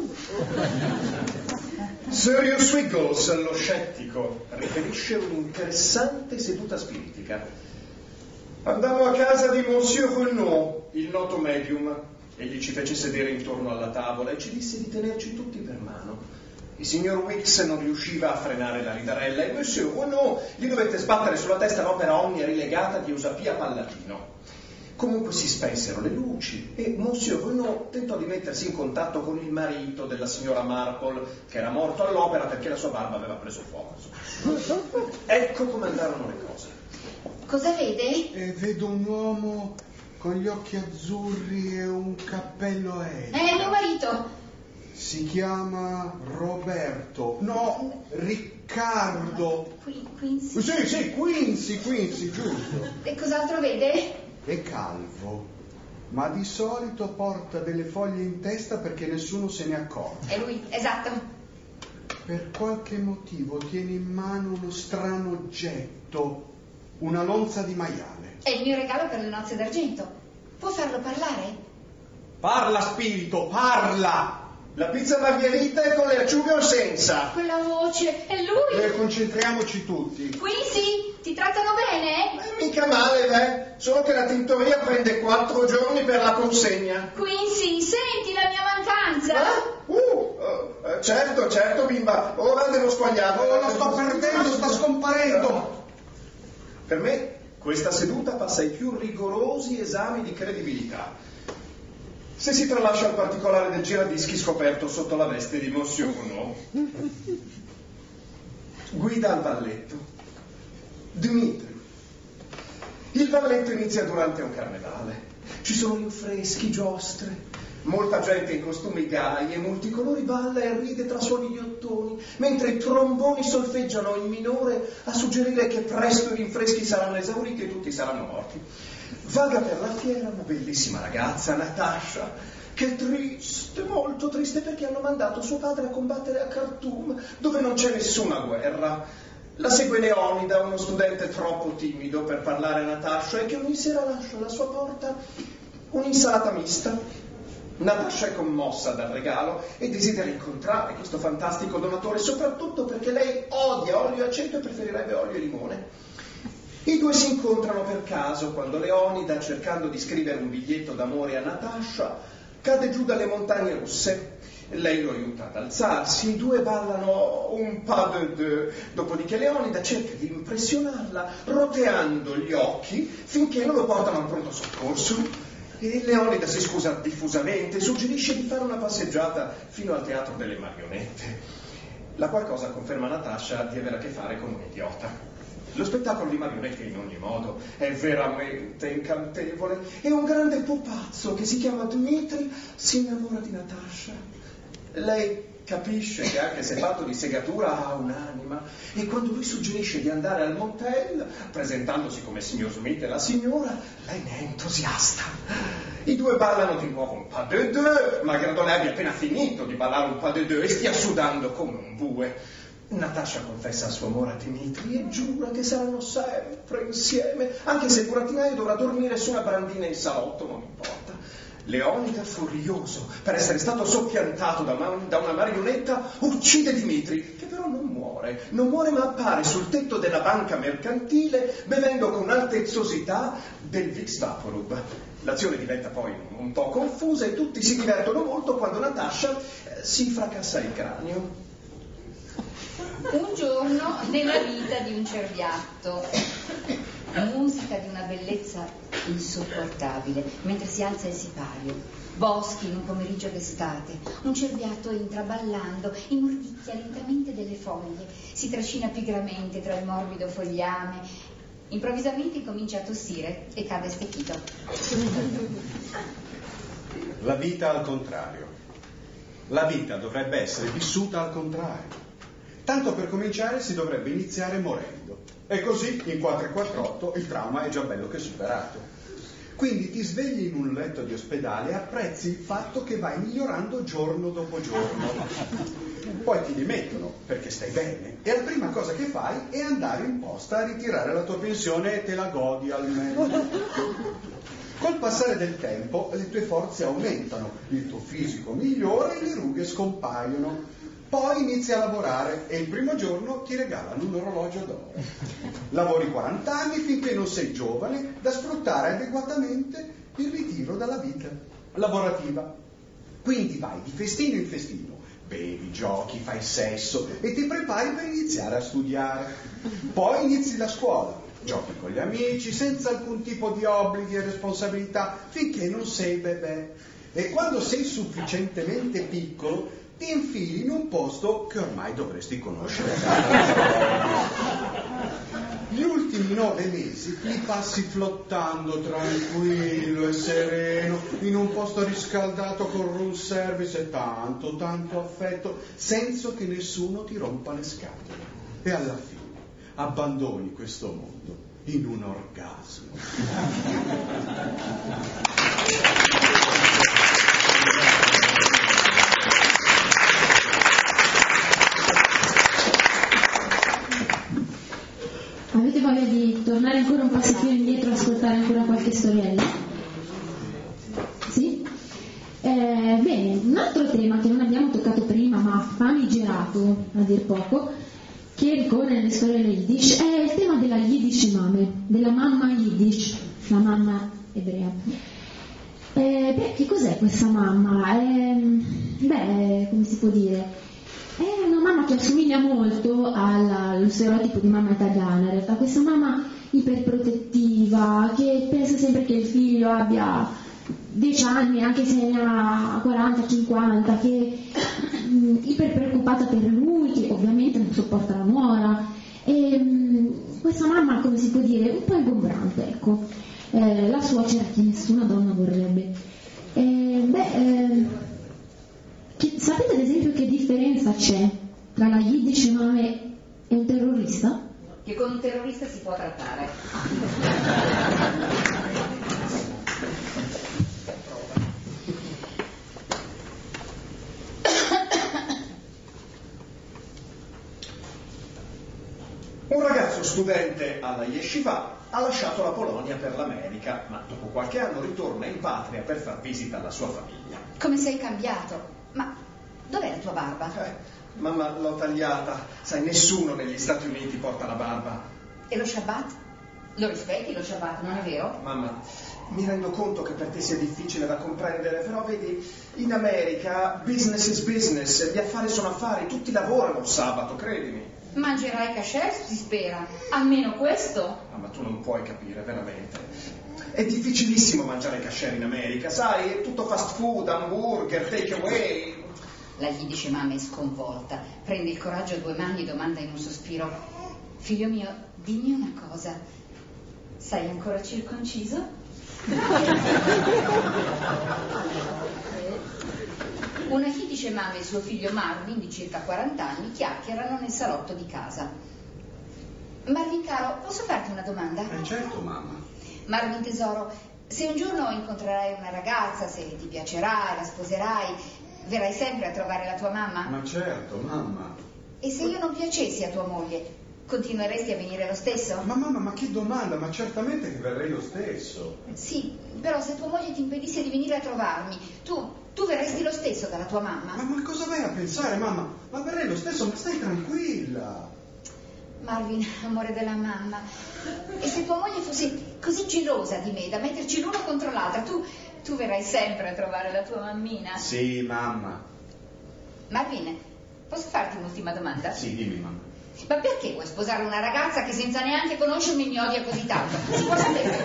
Sirius Wiggles, lo scettico, riferisce un'interessante seduta spiritica. Andammo a casa di Monsieur Renaud, il noto medium. Egli ci fece sedere intorno alla tavola e ci disse di tenerci tutti per mano. Il signor Wicks non riusciva a frenare la ridarella e Monsieur Renaud gli dovette sbattere sulla testa l'opera omnia rilegata di Eusapia Palladino. Comunque si spensero le luci e Monsieur Renaud tentò di mettersi in contatto con il marito della signora Marple, che era morto all'opera perché la sua barba aveva preso fuoco. Ecco come andarono le cose. Cosa vede? Vedo un uomo con gli occhi azzurri e un cappello È mio marito. Si chiama Roberto. No, Riccardo. Quincy. Sì, Quincy, giusto. E cos'altro vede? È calvo, ma di solito porta delle foglie in testa perché nessuno se ne accorge. È lui, esatto. Per qualche motivo tiene in mano uno strano oggetto, una lonza di maiale. È il mio regalo per le nozze d'argento. Può farlo parlare? Parla, spirito, parla! La pizza margherita è con le acciughe o senza? Quella voce, è lui! Concentriamoci tutti. Quincy, ti trattano bene? Mica male, solo che la tintoria prende 4 giorni per la consegna. Quincy, senti la mia mancanza? Certo, bimba, ora devo squagliarlo. Lo sto perdendo, sta scomparendo. Per me questa seduta passa ai più rigorosi esami di credibilità. Se si tralascia il particolare del giradischi scoperto sotto la veste di Monsieur Renaud. Guida al balletto. Dmitri. Il balletto inizia durante un carnevale. Ci sono rinfreschi, giostre, molta gente in costumi gai e multicolori balla e ride tra suoni di ottoni, mentre i tromboni solfeggiano in minore a suggerire che presto i rinfreschi saranno esauriti e tutti saranno morti. Vaga per la fiera una bellissima ragazza, Natasha, che è triste, molto triste, perché hanno mandato suo padre a combattere a Khartoum, dove non c'è nessuna guerra. La segue Leonida, uno studente troppo timido per parlare a Natasha e che ogni sera lascia alla sua porta un'insalata mista. Natasha è commossa dal regalo e desidera incontrare questo fantastico donatore, soprattutto perché lei odia olio e aceto e preferirebbe olio e limone. I due si incontrano per caso quando Leonida, cercando di scrivere un biglietto d'amore a Natasha, cade giù dalle montagne russe. Lei lo aiuta ad alzarsi, i due ballano un pas de deux, dopodiché Leonida cerca di impressionarla roteando gli occhi finché non lo portano al pronto soccorso. E Leonida si scusa diffusamente, suggerisce di fare una passeggiata fino al teatro delle marionette. La qual cosa conferma a Natasha di avere a che fare con un idiota. Lo spettacolo di marionette in ogni modo è veramente incantevole e un grande pupazzo che si chiama Dmitri si innamora di Natasha. Lei capisce che anche se fatto di segatura ha un'anima e quando lui suggerisce di andare al motel, presentandosi come signor Smith e la signora, lei ne è entusiasta. I due ballano di nuovo un pas de deux, malgrado lei abbia appena finito di ballare un pas de deux e stia sudando come un bue. Natasha confessa il suo amore a Dmitri e giura che saranno sempre insieme, anche se il burattinaio dovrà dormire su una brandina in salotto, non importa. Leonida, furioso per essere stato soppiantato da una marionetta, uccide Dmitri, che però non muore ma appare sul tetto della banca mercantile bevendo con altezzosità del Vicks Vaporub. L'azione diventa poi un po' confusa e tutti si divertono molto quando Natasha si fracassa il cranio. Un giorno nella vita di un cerbiatto, musica di una bellezza insopportabile, mentre si alza il sipario, boschi in un pomeriggio d'estate, un cerbiatto entra ballando, immordicchia lentamente delle foglie, si trascina pigramente tra il morbido fogliame, improvvisamente comincia a tossire e cade stecchito. La vita al contrario. La vita dovrebbe essere vissuta al contrario. Tanto per cominciare si dovrebbe iniziare morendo. E così, in 448, il trauma è già bello che superato. Quindi ti svegli in un letto di ospedale e apprezzi il fatto che vai migliorando giorno dopo giorno. Poi ti dimettono perché stai bene e la prima cosa che fai è andare in posta a ritirare la tua pensione e te la godi almeno. Col passare del tempo le tue forze aumentano, il tuo fisico migliora e le rughe scompaiono. Poi inizi a lavorare e il primo giorno ti regalano un orologio d'oro. Lavori 40 anni finché non sei giovane da sfruttare adeguatamente il ritiro dalla vita lavorativa. Quindi vai di festino in festino, bevi, giochi, fai sesso e ti prepari per iniziare a studiare. Poi inizi la scuola, giochi con gli amici senza alcun tipo di obblighi e responsabilità finché non sei bebè. E quando sei sufficientemente piccolo ti infili in un posto che ormai dovresti conoscere. Gli ultimi 9 mesi li passi flottando tranquillo e sereno in un posto riscaldato con room service e tanto affetto senza che nessuno ti rompa le scatole. E alla fine abbandoni questo mondo in un orgasmo. Avete voglia di tornare ancora un passettino indietro e ascoltare ancora qualche storiella? Sì? Bene, un altro tema che non abbiamo toccato prima, ma famigerato a dir poco, che ricorre nelle storielle Yiddish, è il tema della Yiddish mame, della mamma Yiddish, la mamma ebrea. Che cos'è questa mamma? Come si può dire? È una mamma che assomiglia molto allo stereotipo di mamma italiana, in realtà questa mamma iperprotettiva, che pensa sempre che il figlio abbia 10 anni, anche se ne ha 40-50, che è iper preoccupata per lui, che ovviamente non sopporta la nuora. E questa mamma, come si può dire, un po' ingombrante, ecco. La suocera che nessuna donna vorrebbe. Sapete ad esempio che differenza c'è tra la Yiddish mame e un terrorista? Che con un terrorista si può trattare. Un ragazzo studente alla Yeshiva ha lasciato la Polonia per l'America, ma dopo qualche anno ritorna in patria per far visita alla sua famiglia. Come sei cambiato? Ma dov'è la tua barba? Mamma, l'ho tagliata. Sai, nessuno negli Stati Uniti porta la barba. E lo Shabbat? Lo rispetti lo Shabbat, non è vero? Mamma, mi rendo conto che per te sia difficile da comprendere, però vedi, in America business is business, gli affari sono affari, tutti lavorano il sabato, credimi. Mangerai kasher, si spera. Almeno questo? Ma tu non puoi capire, veramente. È difficilissimo mangiare kasher in America, sai, è tutto fast food, hamburger, take away. La Yiddish mamma è sconvolta, prende il coraggio a 2 mani e domanda in un sospiro: figlio mio, dimmi una cosa, sei ancora circonciso? Una Yiddish mamma e suo figlio Marvin, di circa 40 anni, chiacchierano nel salotto di casa. Marvin caro, posso farti una domanda? Certo, mamma. Marvin tesoro, se un giorno incontrerai una ragazza, se ti piacerà e la sposerai, verrai sempre a trovare la tua mamma? Ma certo, mamma. E se io non piacessi a tua moglie, continueresti a venire lo stesso? Ma mamma, ma che domanda? Ma certamente che verrei lo stesso. Sì, però se tua moglie ti impedisse di venire a trovarmi, tu verresti lo stesso dalla tua mamma? Ma cosa vai a pensare, mamma? Ma verrei lo stesso, ma stai tranquilla. Marvin, amore della mamma, e se tua moglie fosse così gelosa di me da metterci l'uno contro l'altra, tu verrai sempre a trovare la tua mammina? Sì, mamma. Marvin, posso farti un'ultima domanda? Sì, dimmi, mamma. Ma perché vuoi sposare una ragazza che senza neanche conoscermi mi odia così tanto? Si può sapere?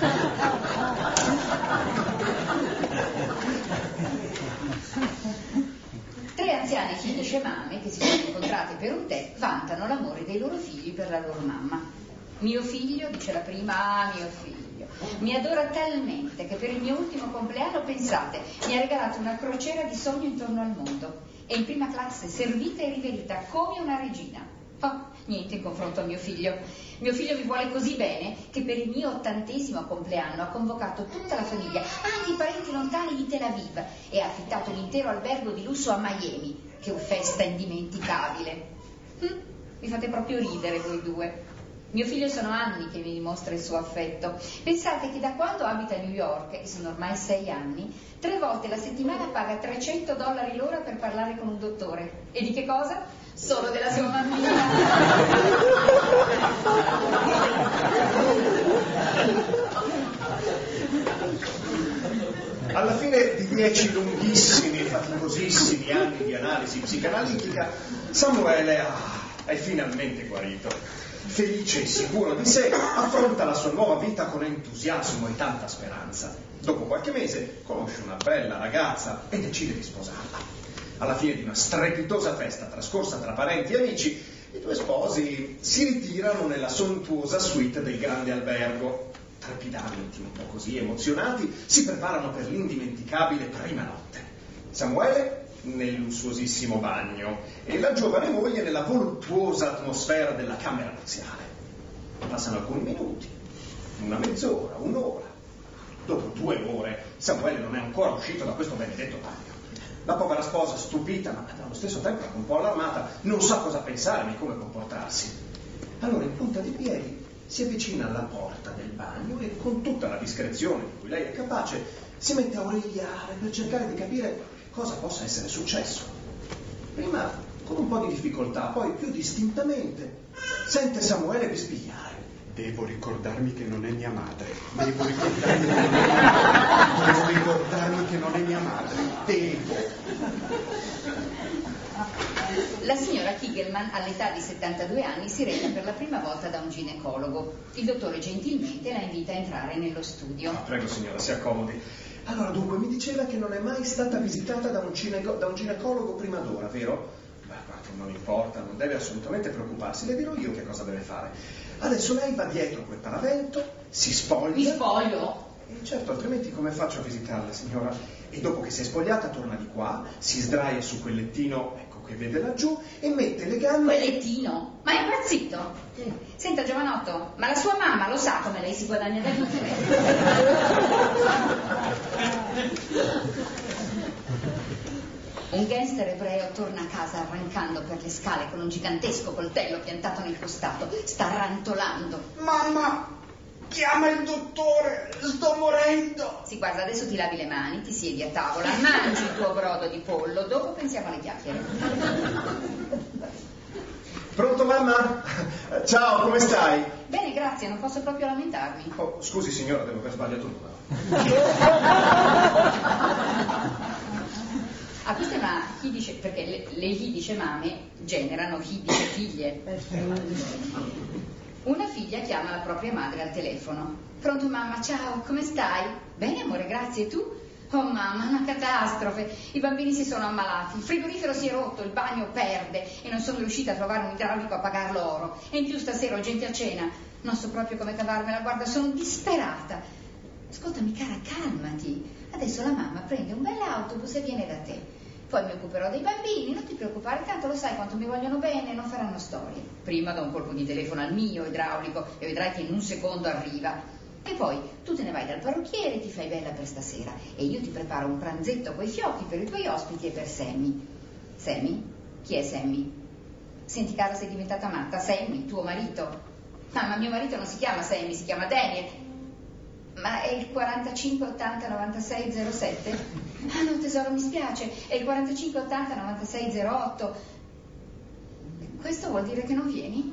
3 anziane Yiddish mamme che si sono incontrate per un tè vantano l'amore dei loro figli per la loro mamma. Mio figlio, dice la prima, mio figlio, mi adora talmente che per il mio ultimo compleanno, pensate, mi ha regalato una crociera di sogno intorno al mondo. E in prima classe, servita e riverita come una regina. Oh, niente in confronto a mio figlio. Mio figlio mi vuole così bene che per il mio 80° compleanno ha convocato tutta la famiglia, anche i parenti lontani di Tel Aviv, e ha affittato un intero albergo di lusso a Miami. Che festa indimenticabile. Mi fate proprio ridere voi due. Mio figlio sono anni che mi dimostra il suo affetto. Pensate che da quando abita a New York, e sono ormai 6 anni, 3 volte la settimana paga $300 l'ora per parlare con un dottore. E di che cosa? Solo della sua mammina. Alla fine di 10 lunghissimi e faticosissimi anni di analisi psicanalitica, Samuele è finalmente guarito. Felice e sicuro di sé, affronta la sua nuova vita con entusiasmo e tanta speranza. Dopo qualche mese conosce una bella ragazza e decide di sposarla. Alla fine di una strepitosa festa trascorsa tra parenti e amici, i due sposi si ritirano nella sontuosa suite del grande albergo. Trepidanti, un po' così emozionati, si preparano per l'indimenticabile prima notte. Samuele nel lussuosissimo bagno e la giovane moglie nella voluttuosa atmosfera della camera nuziale. Passano alcuni minuti, una mezz'ora, un'ora. Dopo 2 ore Samuele non è ancora uscito da questo benedetto bagno. La povera sposa, stupita ma allo stesso tempo un po' allarmata, non sa cosa pensare né come comportarsi. Allora, in punta di piedi, si avvicina alla porta del bagno e con tutta la discrezione di cui lei è capace si mette a origliare per cercare di capire cosa possa essere successo. Prima con un po' di difficoltà, poi più distintamente sente Samuele bisbigliare. Devo ricordarmi che non è mia madre. Devo ricordarmi che non è mia madre. La signora Kigelman, all'età di 72 anni, si reca per la prima volta da un ginecologo. Il dottore gentilmente la invita a entrare nello studio. Prego signora, si accomodi. Allora, dunque, mi diceva che non è mai stata visitata da un ginecologo prima d'ora, vero? Beh, guarda, non importa, non deve assolutamente preoccuparsi, le dirò io che cosa deve fare. Adesso lei va dietro quel paravento, si spoglia. Mi spoglio? Certo, altrimenti come faccio a visitarla, signora? E dopo che si è spogliata torna di qua, si sdraia su quel lettino, ecco, che vede laggiù, e mette le gambe... Quel lettino? Ma è impazzito? Senta, giovanotto, ma la sua mamma lo sa come lei si guadagna da vivere? Un gangster ebreo torna a casa arrancando per le scale con un gigantesco coltello piantato nel costato. Sta rantolando. Mamma, chiama il dottore, sto morendo. Sì, guarda, adesso ti lavi le mani, ti siedi a tavola, mangi il tuo brodo di pollo, dopo pensiamo alle chiacchiere. Pronto, mamma? Ciao, come stai? Bene, grazie, non posso proprio lamentarmi. Oh, scusi signora, devo aver sbagliato il numero. Ah, questa è una yiddish, perché le yiddish mame generano yiddish figlie. Una figlia chiama la propria madre al telefono. Pronto mamma, ciao, come stai? Bene amore, grazie, e tu? Oh mamma, una catastrofe, i bambini si sono ammalati, il frigorifero si è rotto, il bagno perde e non sono riuscita a trovare un idraulico a pagarlo oro. E in più stasera ho gente a cena, non so proprio come cavarmela, guarda, sono disperata. Ascoltami cara, calmati, adesso la mamma prende un bell'autobus e viene da te. Poi mi occuperò dei bambini, non ti preoccupare, tanto lo sai quanto mi vogliono bene, non faranno storie. Prima do un colpo di telefono al mio idraulico e vedrai che in un secondo arriva. E poi tu te ne vai dal parrucchiere e ti fai bella per stasera e io ti preparo un pranzetto coi fiocchi per i tuoi ospiti e per Sammy. Sammy? Chi è Sammy? Senti cara, sei diventata matta. Sammy, tuo marito? Ma mio marito non si chiama Sammy, si chiama Daniel. Ma è il 45809607? Ah no tesoro, mi spiace, è il 45809608. Questo vuol dire che non vieni?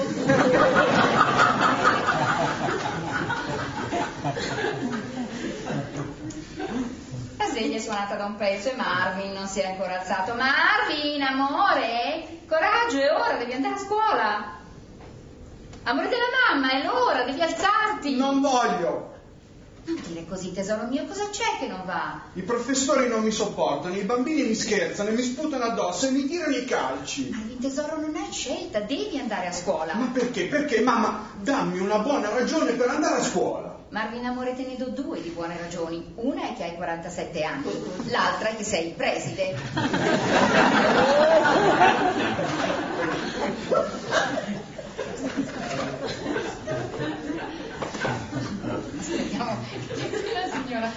La sveglia è suonata da un pezzo e Marvin non si è ancora alzato. Marvin, amore, coraggio, è ora, devi andare a scuola. Amore della mamma, è l'ora, devi alzarti. Non voglio. Non dire così, tesoro mio, cosa c'è che non va? I professori non mi sopportano, i bambini mi scherzano e mi sputano addosso e mi tirano i calci. Marvin, tesoro, non hai scelta, devi andare a scuola. Ma perché? Perché, mamma, dammi una buona ragione per andare a scuola. Marvin, amore, te ne do due di buone ragioni. Una è che hai 47 anni, l'altra è che sei il preside. Aspettiamo, la signora.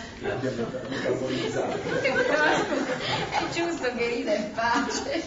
È giusto che rida in pace.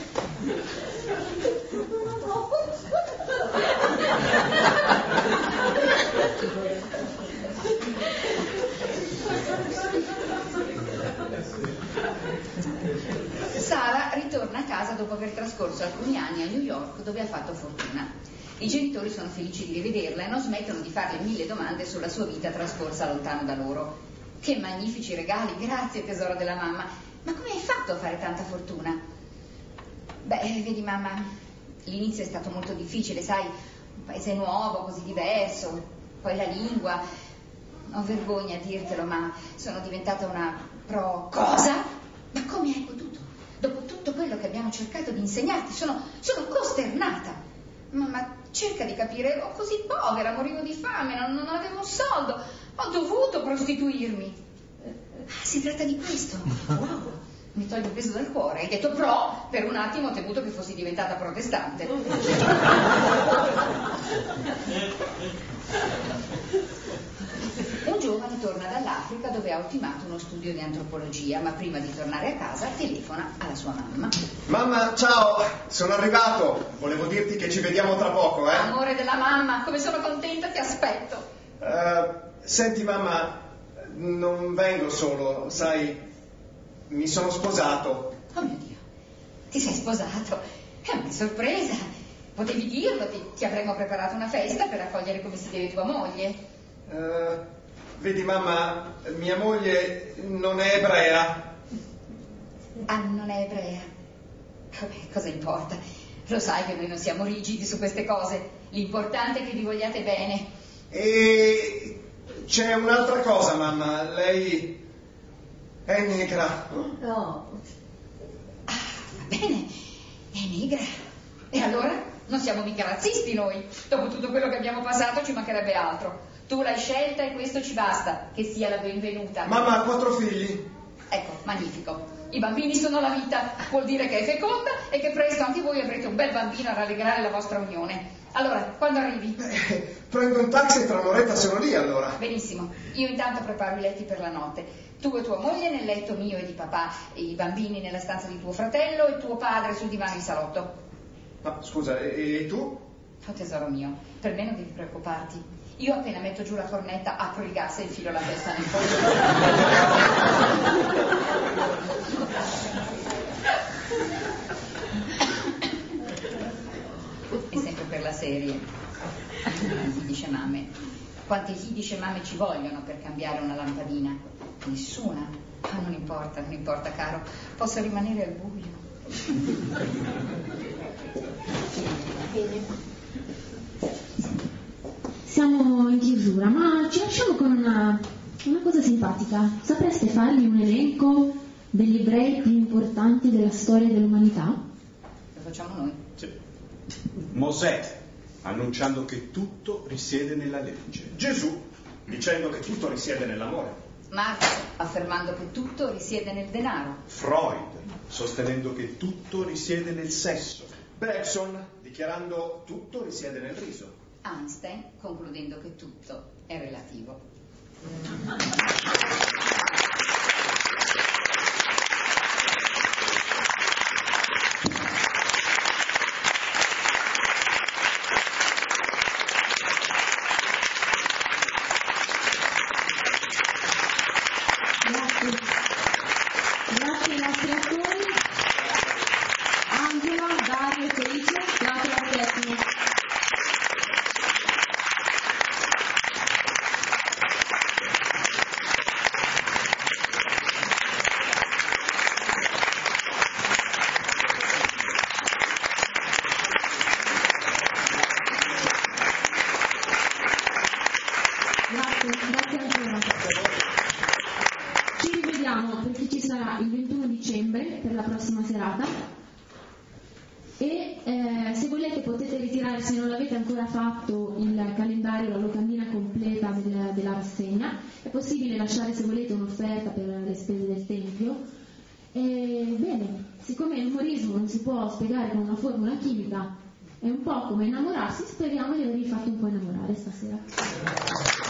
Sara ritorna a casa dopo aver trascorso alcuni anni a New York, dove ha fatto fortuna. I genitori sono felici di rivederla e non smettono di farle 1000 domande sulla sua vita trascorsa lontano da loro. Che magnifici regali, grazie tesoro della mamma. Ma come hai fatto a fare tanta fortuna? Beh, vedi mamma, l'inizio è stato molto difficile, sai, un paese nuovo, così diverso, poi la lingua. Ho vergogna a dirtelo, ma sono diventata una pro... Cosa? Ma come hai potuto? Dopo tutto quello che abbiamo cercato di insegnarti, sono costernata. Ma cerca di capire, ero così povera, morivo di fame, non avevo un soldo, ho dovuto prostituirmi. Ah, si tratta di questo? Wow, mi toglie il peso dal cuore. Hai detto pro, per un attimo ho temuto che fossi diventata protestante. Un giovane torna dall'Africa dove ha ultimato uno studio di antropologia, ma prima di tornare a casa telefona alla sua mamma. Mamma, ciao, sono arrivato. Volevo dirti che ci vediamo tra poco, eh? Amore della mamma, come sono contenta, ti aspetto. Senti, mamma, non vengo solo, sai, mi sono sposato. Oh mio Dio, ti sei sposato? È una sorpresa. Potevi dirlo, ti avremmo preparato una festa per accogliere come si deve tua moglie. Vedi, mamma, mia moglie non è ebrea. Ah, non è ebrea? Vabbè, cosa importa? Lo sai che noi non siamo rigidi su queste cose. L'importante è che vi vogliate bene. E c'è un'altra cosa, mamma. Lei è negra. No. Ah, va bene, è negra. E allora? Non siamo mica razzisti noi. Dopo tutto quello che abbiamo passato ci mancherebbe altro. Tu l'hai scelta e questo ci basta. Che sia la benvenuta. Mamma ha 4 figli. Ecco, magnifico. I bambini sono la vita. Vuol dire che è feconda e che presto anche voi avrete un bel bambino a rallegrare la vostra unione. Allora, quando arrivi? Prendo un taxi e tra un'oretta sono lì, allora. Benissimo. Io intanto preparo i letti per la notte. Tu e tua moglie nel letto mio e di papà, e i bambini nella stanza di tuo fratello e tuo padre sul divano in salotto. Ma scusa, e tu? Oh tesoro mio, per me non devi preoccuparti. Io appena metto giù la cornetta apro il gas e infilo la testa nel fondo. E sempre per la serie. Yiddish mamme. Quante Yiddish mamme ci vogliono per cambiare una lampadina? Nessuna. Ma non importa caro, posso rimanere al buio. Bene. Siamo in chiusura, ma ci lasciamo con una cosa simpatica. Sapreste farmi un elenco degli ebrei più importanti della storia dell'umanità? Lo facciamo noi? Sì. Mosè, annunciando che tutto risiede nella legge. Gesù, dicendo che tutto risiede nell'amore. Marx, affermando che tutto risiede nel denaro. Freud, sostenendo che tutto risiede nel sesso. Bergson, dichiarando tutto risiede nel riso. Einstein, concludendo che tutto è relativo. Grazie ai nostri attori, Angela, Dario e Felice, grazie alla tecnica. sarà il 21 dicembre per la prossima serata e se volete potete ritirare, se non l'avete ancora fatto, il calendario, la locandina completa della rassegna. È possibile lasciare, se volete, un'offerta per le spese del tempio. Bene, siccome l'umorismo non si può spiegare con una formula chimica, è un po' come innamorarsi, speriamo di avervi fatto un po' innamorare stasera.